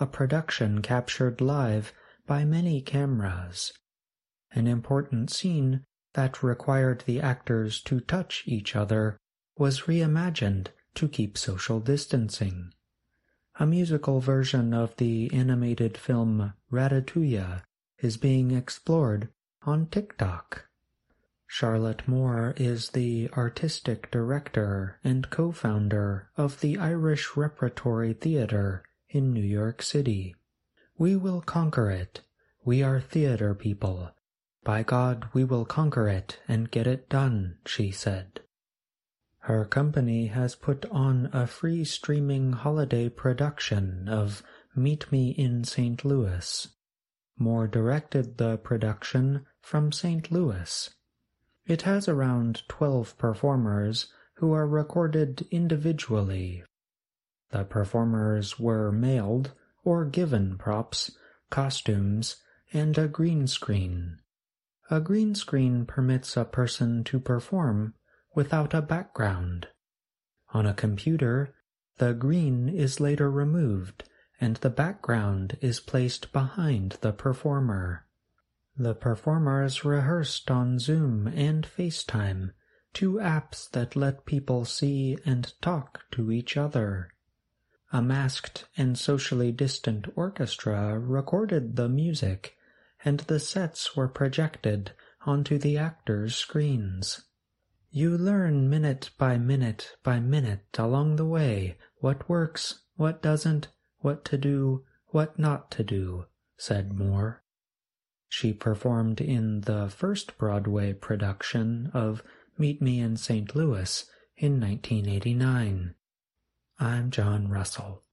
a production captured live by many cameras. An important scene that required the actors to touch each other was reimagined to keep social distancing. A musical version of the animated film Ratatouille is being explored on TikTok. Charlotte Moore is the artistic director and co-founder of the Irish Repertory Theatre in New York City. We will conquer it. We are theatre people. By God, we will conquer it and get it done, she said. Her company has put on a free streaming holiday production of Meet Me in Saint Louis. Moore directed the production from Saint Louis. It has around twelve performers who are recorded individually. The performers were mailed or given props, costumes, and a green screen. A green screen permits a person to perform without a background. On a computer, the green is later removed and the background is placed behind the performer. The performers rehearsed on Zoom and FaceTime, two apps that let people see and talk to each other. A masked and socially distant orchestra recorded the music, and the sets were projected onto the actors' screens. You learn minute by minute by minute along the way what works, what doesn't, what to do, what not to do, said Moore. She performed in the first Broadway production of Meet Me in Saint Louis in nineteen eighty-nine. I'm John Russell.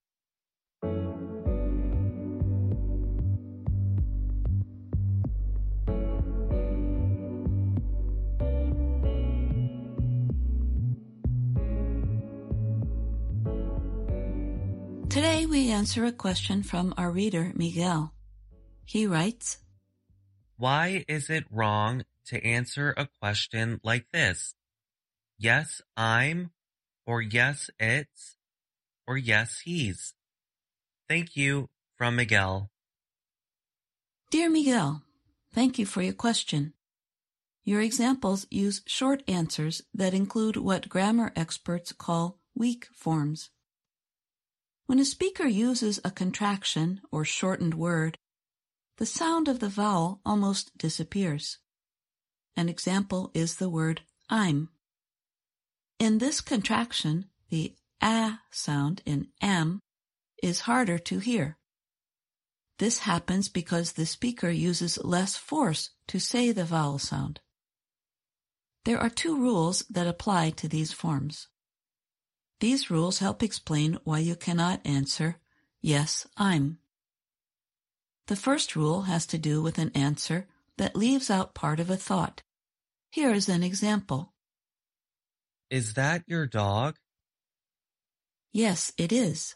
Today we answer a question from our reader, Miguel. He writes, why is it wrong to answer a question like this? Yes, I'm, or yes, it's, or yes, he's. Thank you, from Miguel. Dear Miguel, thank you for your question. Your examples use short answers that include what grammar experts call weak forms. When a speaker uses a contraction or shortened word, the sound of the vowel almost disappears. An example is the word I'm. In this contraction, the a sound in am is harder to hear. This happens because the speaker uses less force to say the vowel sound. There are two rules that apply to these forms. These rules help explain why you cannot answer, yes, I'm. The first rule has to do with an answer that leaves out part of a thought. Here is an example. Is that your dog? Yes, it is.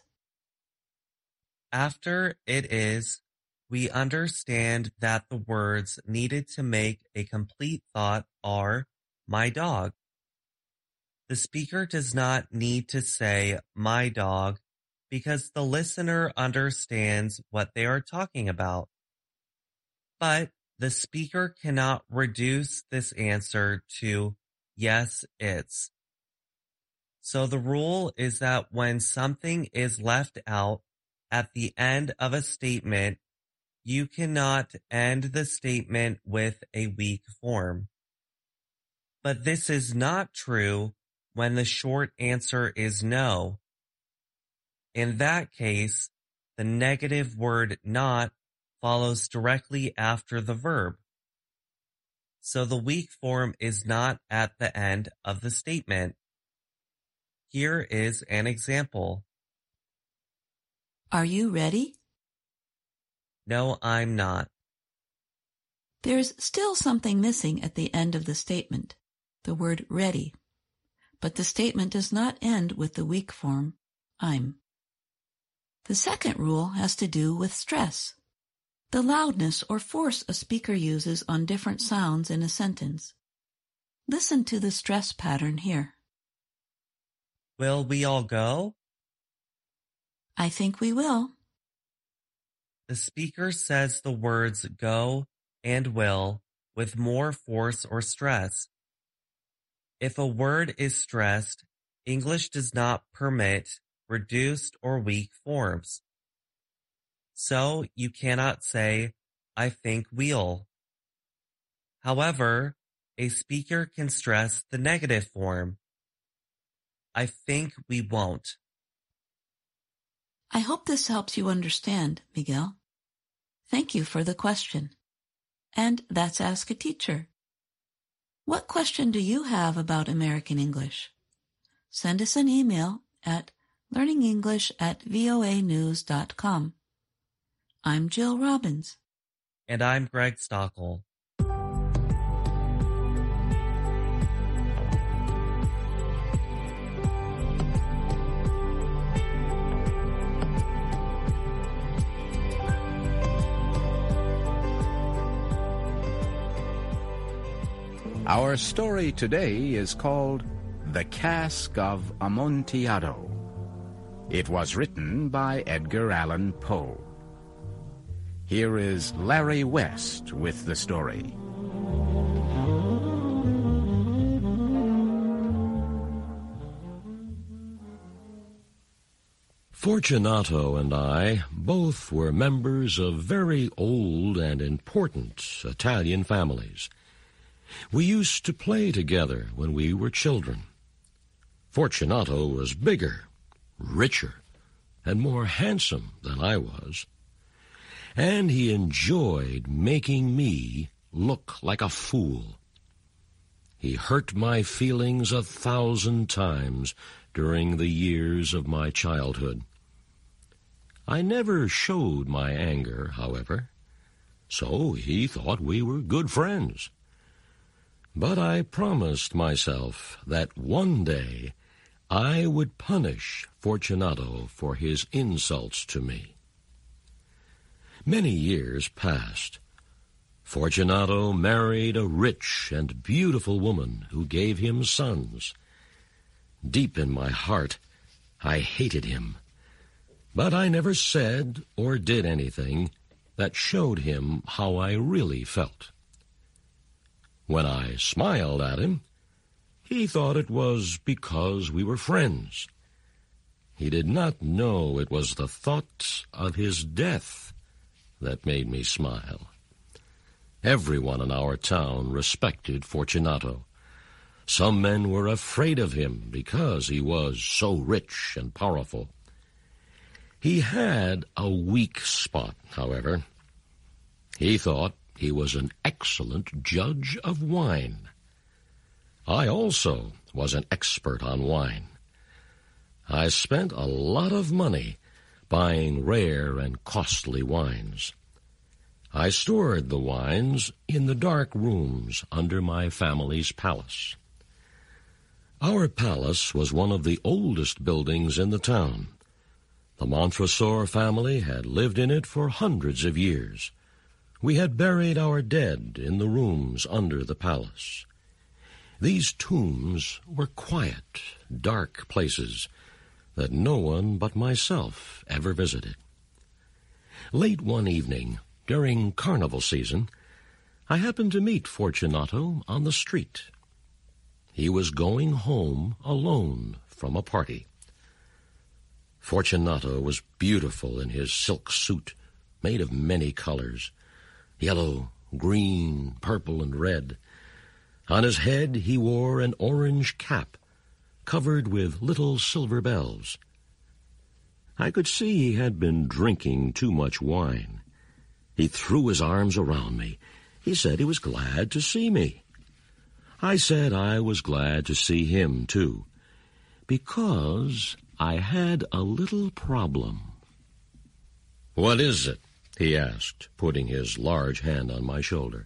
After it is, we understand that the words needed to make a complete thought are my dog. The speaker does not need to say my dog because the listener understands what they are talking about. But the speaker cannot reduce this answer to yes, it's. So the rule is that when something is left out at the end of a statement, you cannot end the statement with a weak form. But this is not true when the short answer is no. In that case, the negative word not follows directly after the verb. So the weak form is not at the end of the statement. Here is an example. Are you ready? No, I'm not. There's still something missing at the end of the statement, the word ready. But the statement does not end with the weak form, I'm. The second rule has to do with stress, the loudness or force a speaker uses on different sounds in a sentence. Listen to the stress pattern here. Will we all go? I think we will. the speaker says the words go and will with more force or stress. If a word is stressed, English does not permit reduced or weak forms. So you cannot say, I think we'll. However, a speaker can stress the negative form. I think we won't. I hope this helps you understand, Miguel. Thank you for the question. And that's Ask a Teacher. What question do you have about American English? Send us an email at learningenglish at voa news dot com. I'm Jill Robbins. And I'm Greg Stockel. Our story today is called The Cask of Amontillado. It was written by Edgar Allan Poe. Here is Larry West with the story. Fortunato and I both were members of very old and important Italian families. We used to play together when we were children. Fortunato was bigger, richer, and more handsome than I was. And he enjoyed making me look like a fool. He hurt my feelings a thousand times during the years of my childhood. I never showed my anger, however, so he thought we were good friends. But I promised myself that one day I would punish Fortunato for his insults to me. Many years passed. Fortunato married a rich and beautiful woman who gave him sons. Deep in my heart, I hated him, but I never said or did anything that showed him how I really felt. When I smiled at him, he thought it was because we were friends. He did not know it was the thought of his death that made me smile. Everyone in our town respected Fortunato. Some men were afraid of him because he was so rich and powerful. He had a weak spot, however. He thought he was an excellent judge of wine. I also was an expert on wine. I spent a lot of money buying rare and costly wines. I stored the wines in the dark rooms under my family's palace. Our palace was one of the oldest buildings in the town. The Montresor family had lived in it for hundreds of years. We had buried our dead in the rooms under the palace. These tombs were quiet, dark places that no one but myself ever visited. Late one evening, during carnival season, I happened to meet Fortunato on the street. He was going home alone from a party. Fortunato was beautiful in his silk suit, made of many colors. Yellow, green, purple, and red. On his head he wore an orange cap, covered with little silver bells. I could see he had been drinking too much wine. He threw his arms around me. He said he was glad to see me. I said I was glad to see him, too, because I had a little problem. "What is it?" he asked, putting his large hand on my shoulder.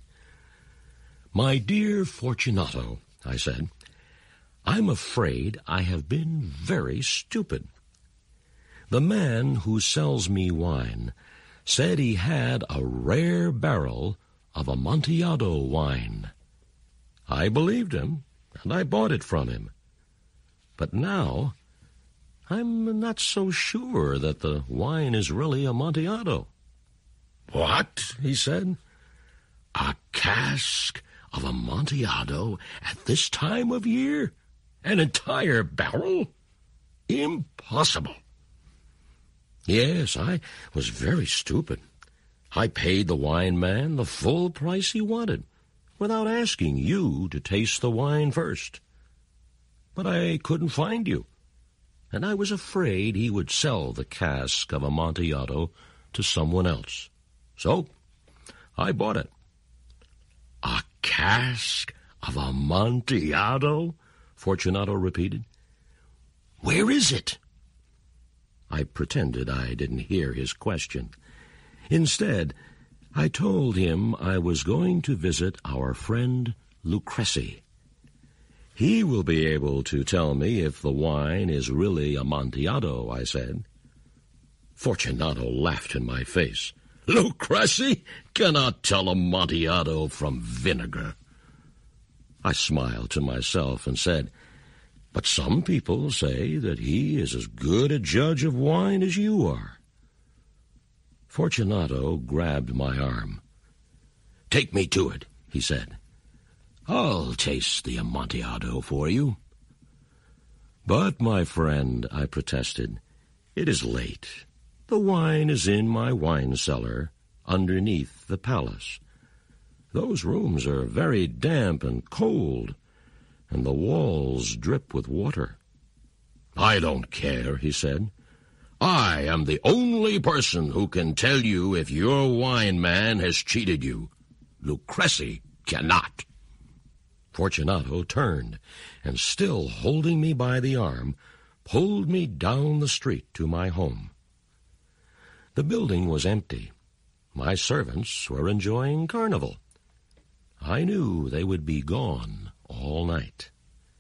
"My dear Fortunato," I said, "I'm afraid I have been very stupid. The man who sells me wine said he had a rare barrel of Amontillado wine. I believed him, and I bought it from him. But now I'm not so sure that the wine is really Amontillado." What? He said. A cask of Amontillado at this time of year? An entire barrel? Impossible. Yes, I was very stupid. I paid the wine man the full price he wanted, without asking you to taste the wine first. But I couldn't find you, and I was afraid he would sell the cask of Amontillado to someone else. So I bought it. A cask of Amontillado? Fortunato repeated. Where is it? I pretended I didn't hear his question. Instead, I told him I was going to visit our friend Lucrezi. He will be able to tell me if the wine is really Amontillado, I said. Fortunato laughed in my face. Lucrezi cannot tell Amontillado from vinegar. I smiled to myself and said, but some people say that he is as good a judge of wine as you are. Fortunato grabbed my arm. Take me to it, he said. I'll taste the Amontillado for you. But, my friend, I protested, it is late. The wine is in my wine cellar underneath the palace. Those rooms are very damp and cold, and the walls drip with water. I don't care, he said. I am the only person who can tell you if your wine man has cheated you. Lucrezi cannot. Fortunato turned, and still holding me by the arm, pulled me down the street to my home. The building was empty. My servants were enjoying carnival. I knew they would be gone all night.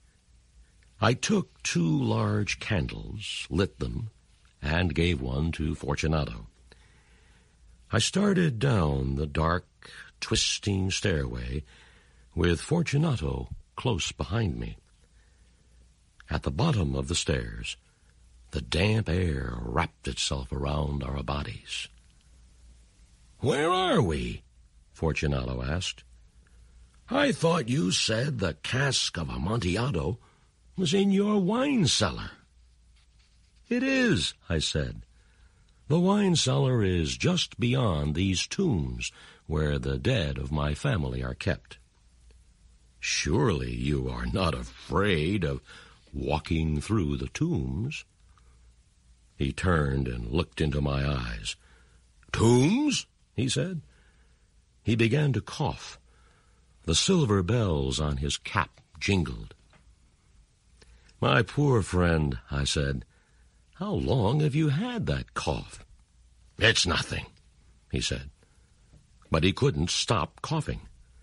I took two large candles, lit them, and gave one to Fortunato. I started down the dark, twisting stairway with Fortunato close behind me. At the bottom of the stairs, the damp air wrapped itself around our bodies. Where are we? Fortunato asked. I thought you said the cask of Amontillado was in your wine cellar. It is, I said. The wine cellar is just beyond these tombs where the dead of my family are kept. Surely you are not afraid of walking through the tombs? He turned and looked into my eyes. Tombs? He said. He began to cough. The silver bells on his cap jingled. My poor friend, I said, how long have you had that cough? It's nothing, he said. But he couldn't stop coughing.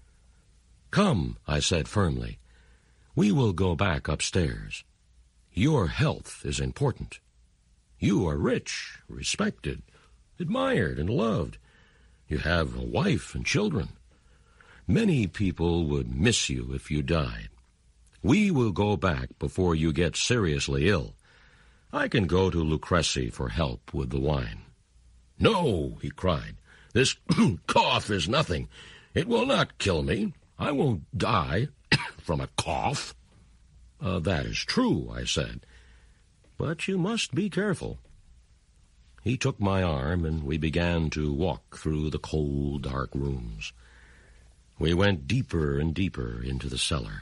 Come, I said firmly, we will go back upstairs. Your health is important. You are rich, respected, admired, and loved. You have a wife and children. Many people would miss you if you died. We will go back before you get seriously ill. I can go to Lucrezi for help with the wine. No, he cried. This cough is nothing. It will not kill me. I won't die from a cough. Uh, that is true, I said. But you must be careful. He took my arm, and we began to walk through the cold, dark rooms. We went deeper and deeper into the cellar.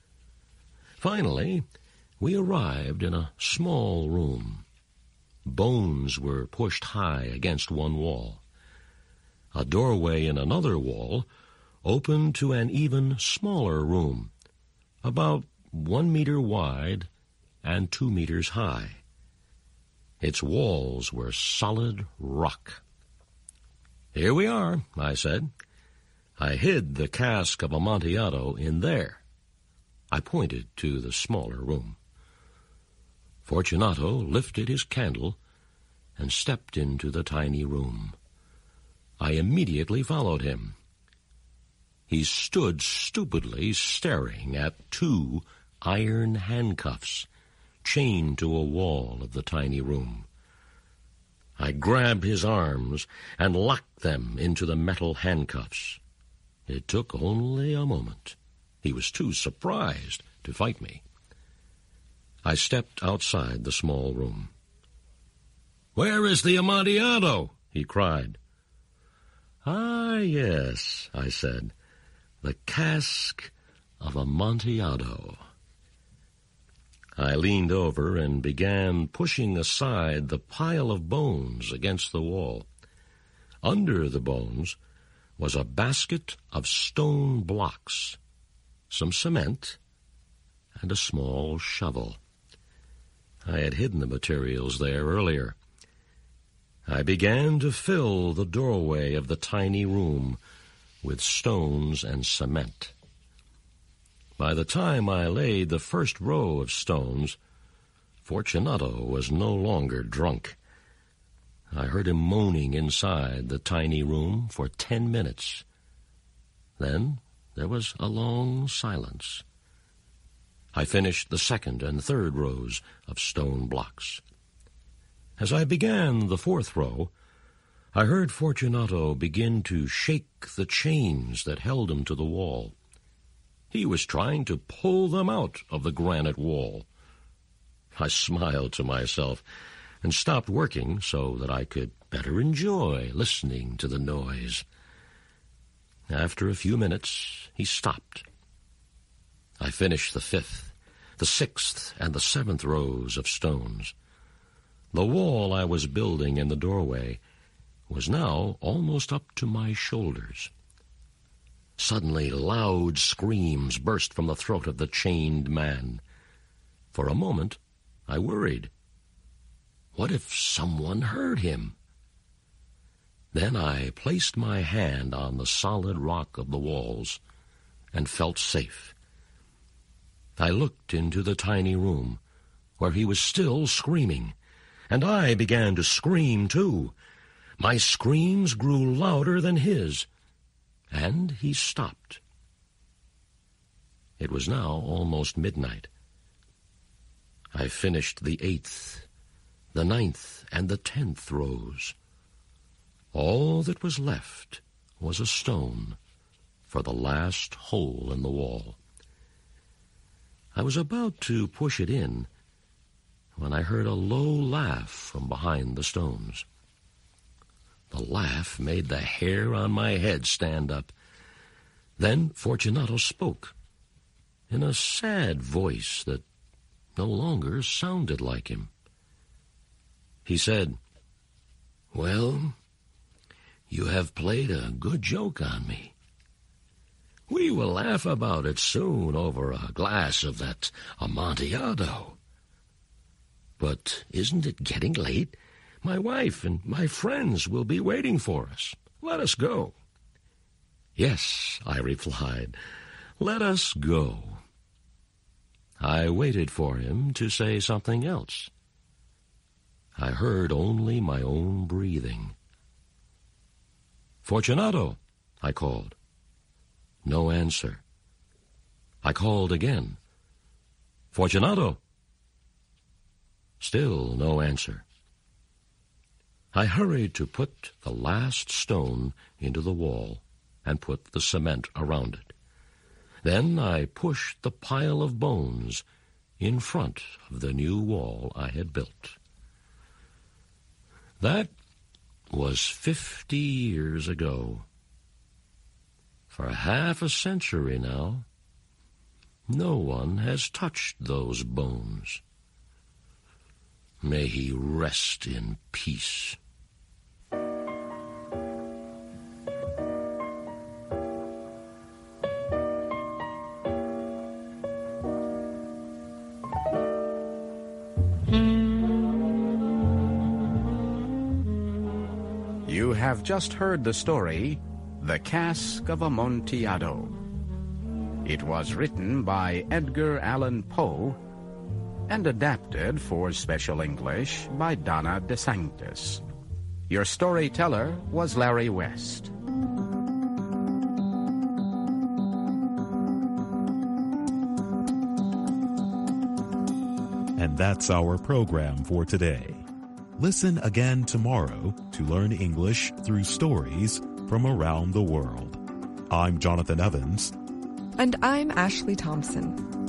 Finally, we arrived in a small room. Bones were pushed high against one wall. A doorway in another wall opened to an even smaller room, about one meter wide and two meters high. Its walls were solid rock. Here we are, I said. I hid the cask of Amontillado in there. I pointed to the smaller room. Fortunato lifted his candle and stepped into the tiny room. I immediately followed him. He stood stupidly staring at two iron handcuffs chained to a wall of the tiny room. I grabbed his arms and locked them into the metal handcuffs. It took only a moment. He was too surprised to fight me. I stepped outside the small room. "Where is the Amontillado?" he cried. "Ah, yes," I said, "the cask of Amontillado." I leaned over and began pushing aside the pile of bones against the wall. Under the bones was a basket of stone blocks, some cement, and a small shovel. I had hidden the materials there earlier. I began to fill the doorway of the tiny room with stones and cement. By the time I laid the first row of stones, Fortunato was no longer drunk. I heard him moaning inside the tiny room for ten minutes. Then there was a long silence. I finished the second and third rows of stone blocks. As I began the fourth row, I heard Fortunato begin to shake the chains that held him to the wall. He was trying to pull them out of the granite wall. I smiled to myself and stopped working so that I could better enjoy listening to the noise. After a few minutes, he stopped. I finished the fifth, the sixth, and the seventh rows of stones. The wall I was building in the doorway was now almost up to my shoulders. Suddenly, loud screams burst from the throat of the chained man. For a moment, I worried. What if someone heard him? Then I placed my hand on the solid rock of the walls and felt safe. I looked into the tiny room where he was still screaming, and I began to scream too. My screams grew louder than his, and he stopped. It was now almost midnight. I finished the eighth, the ninth, and the tenth rows. All that was left was a stone for the last hole in the wall. I was about to push it in when I heard a low laugh from behind the stones. The laugh made the hair on my head stand up. Then Fortunato spoke in a sad voice that no longer sounded like him. He said, "Well, you have played a good joke on me. We will laugh about it soon over a glass of that Amontillado. But isn't it getting late? My wife and my friends will be waiting for us. Let us go." "Yes," I replied, "let us go." I waited for him to say something else. I heard only my own breathing. "Fortunato," I called. No answer. I called again. "Fortunato." Still no answer. I hurried to put the last stone into the wall and put the cement around it. Then I pushed the pile of bones in front of the new wall I had built. That was fifty years ago. For half a century now, no one has touched those bones. May he rest in peace. You have just heard the story, The Cask of Amontillado. It was written by Edgar Allan Poe and adapted for Special English by Donna DeSanctis. Your storyteller was Larry West. And that's our program for today. Listen again tomorrow to learn English through stories from around the world. I'm Jonathan Evans. And I'm Ashley Thompson.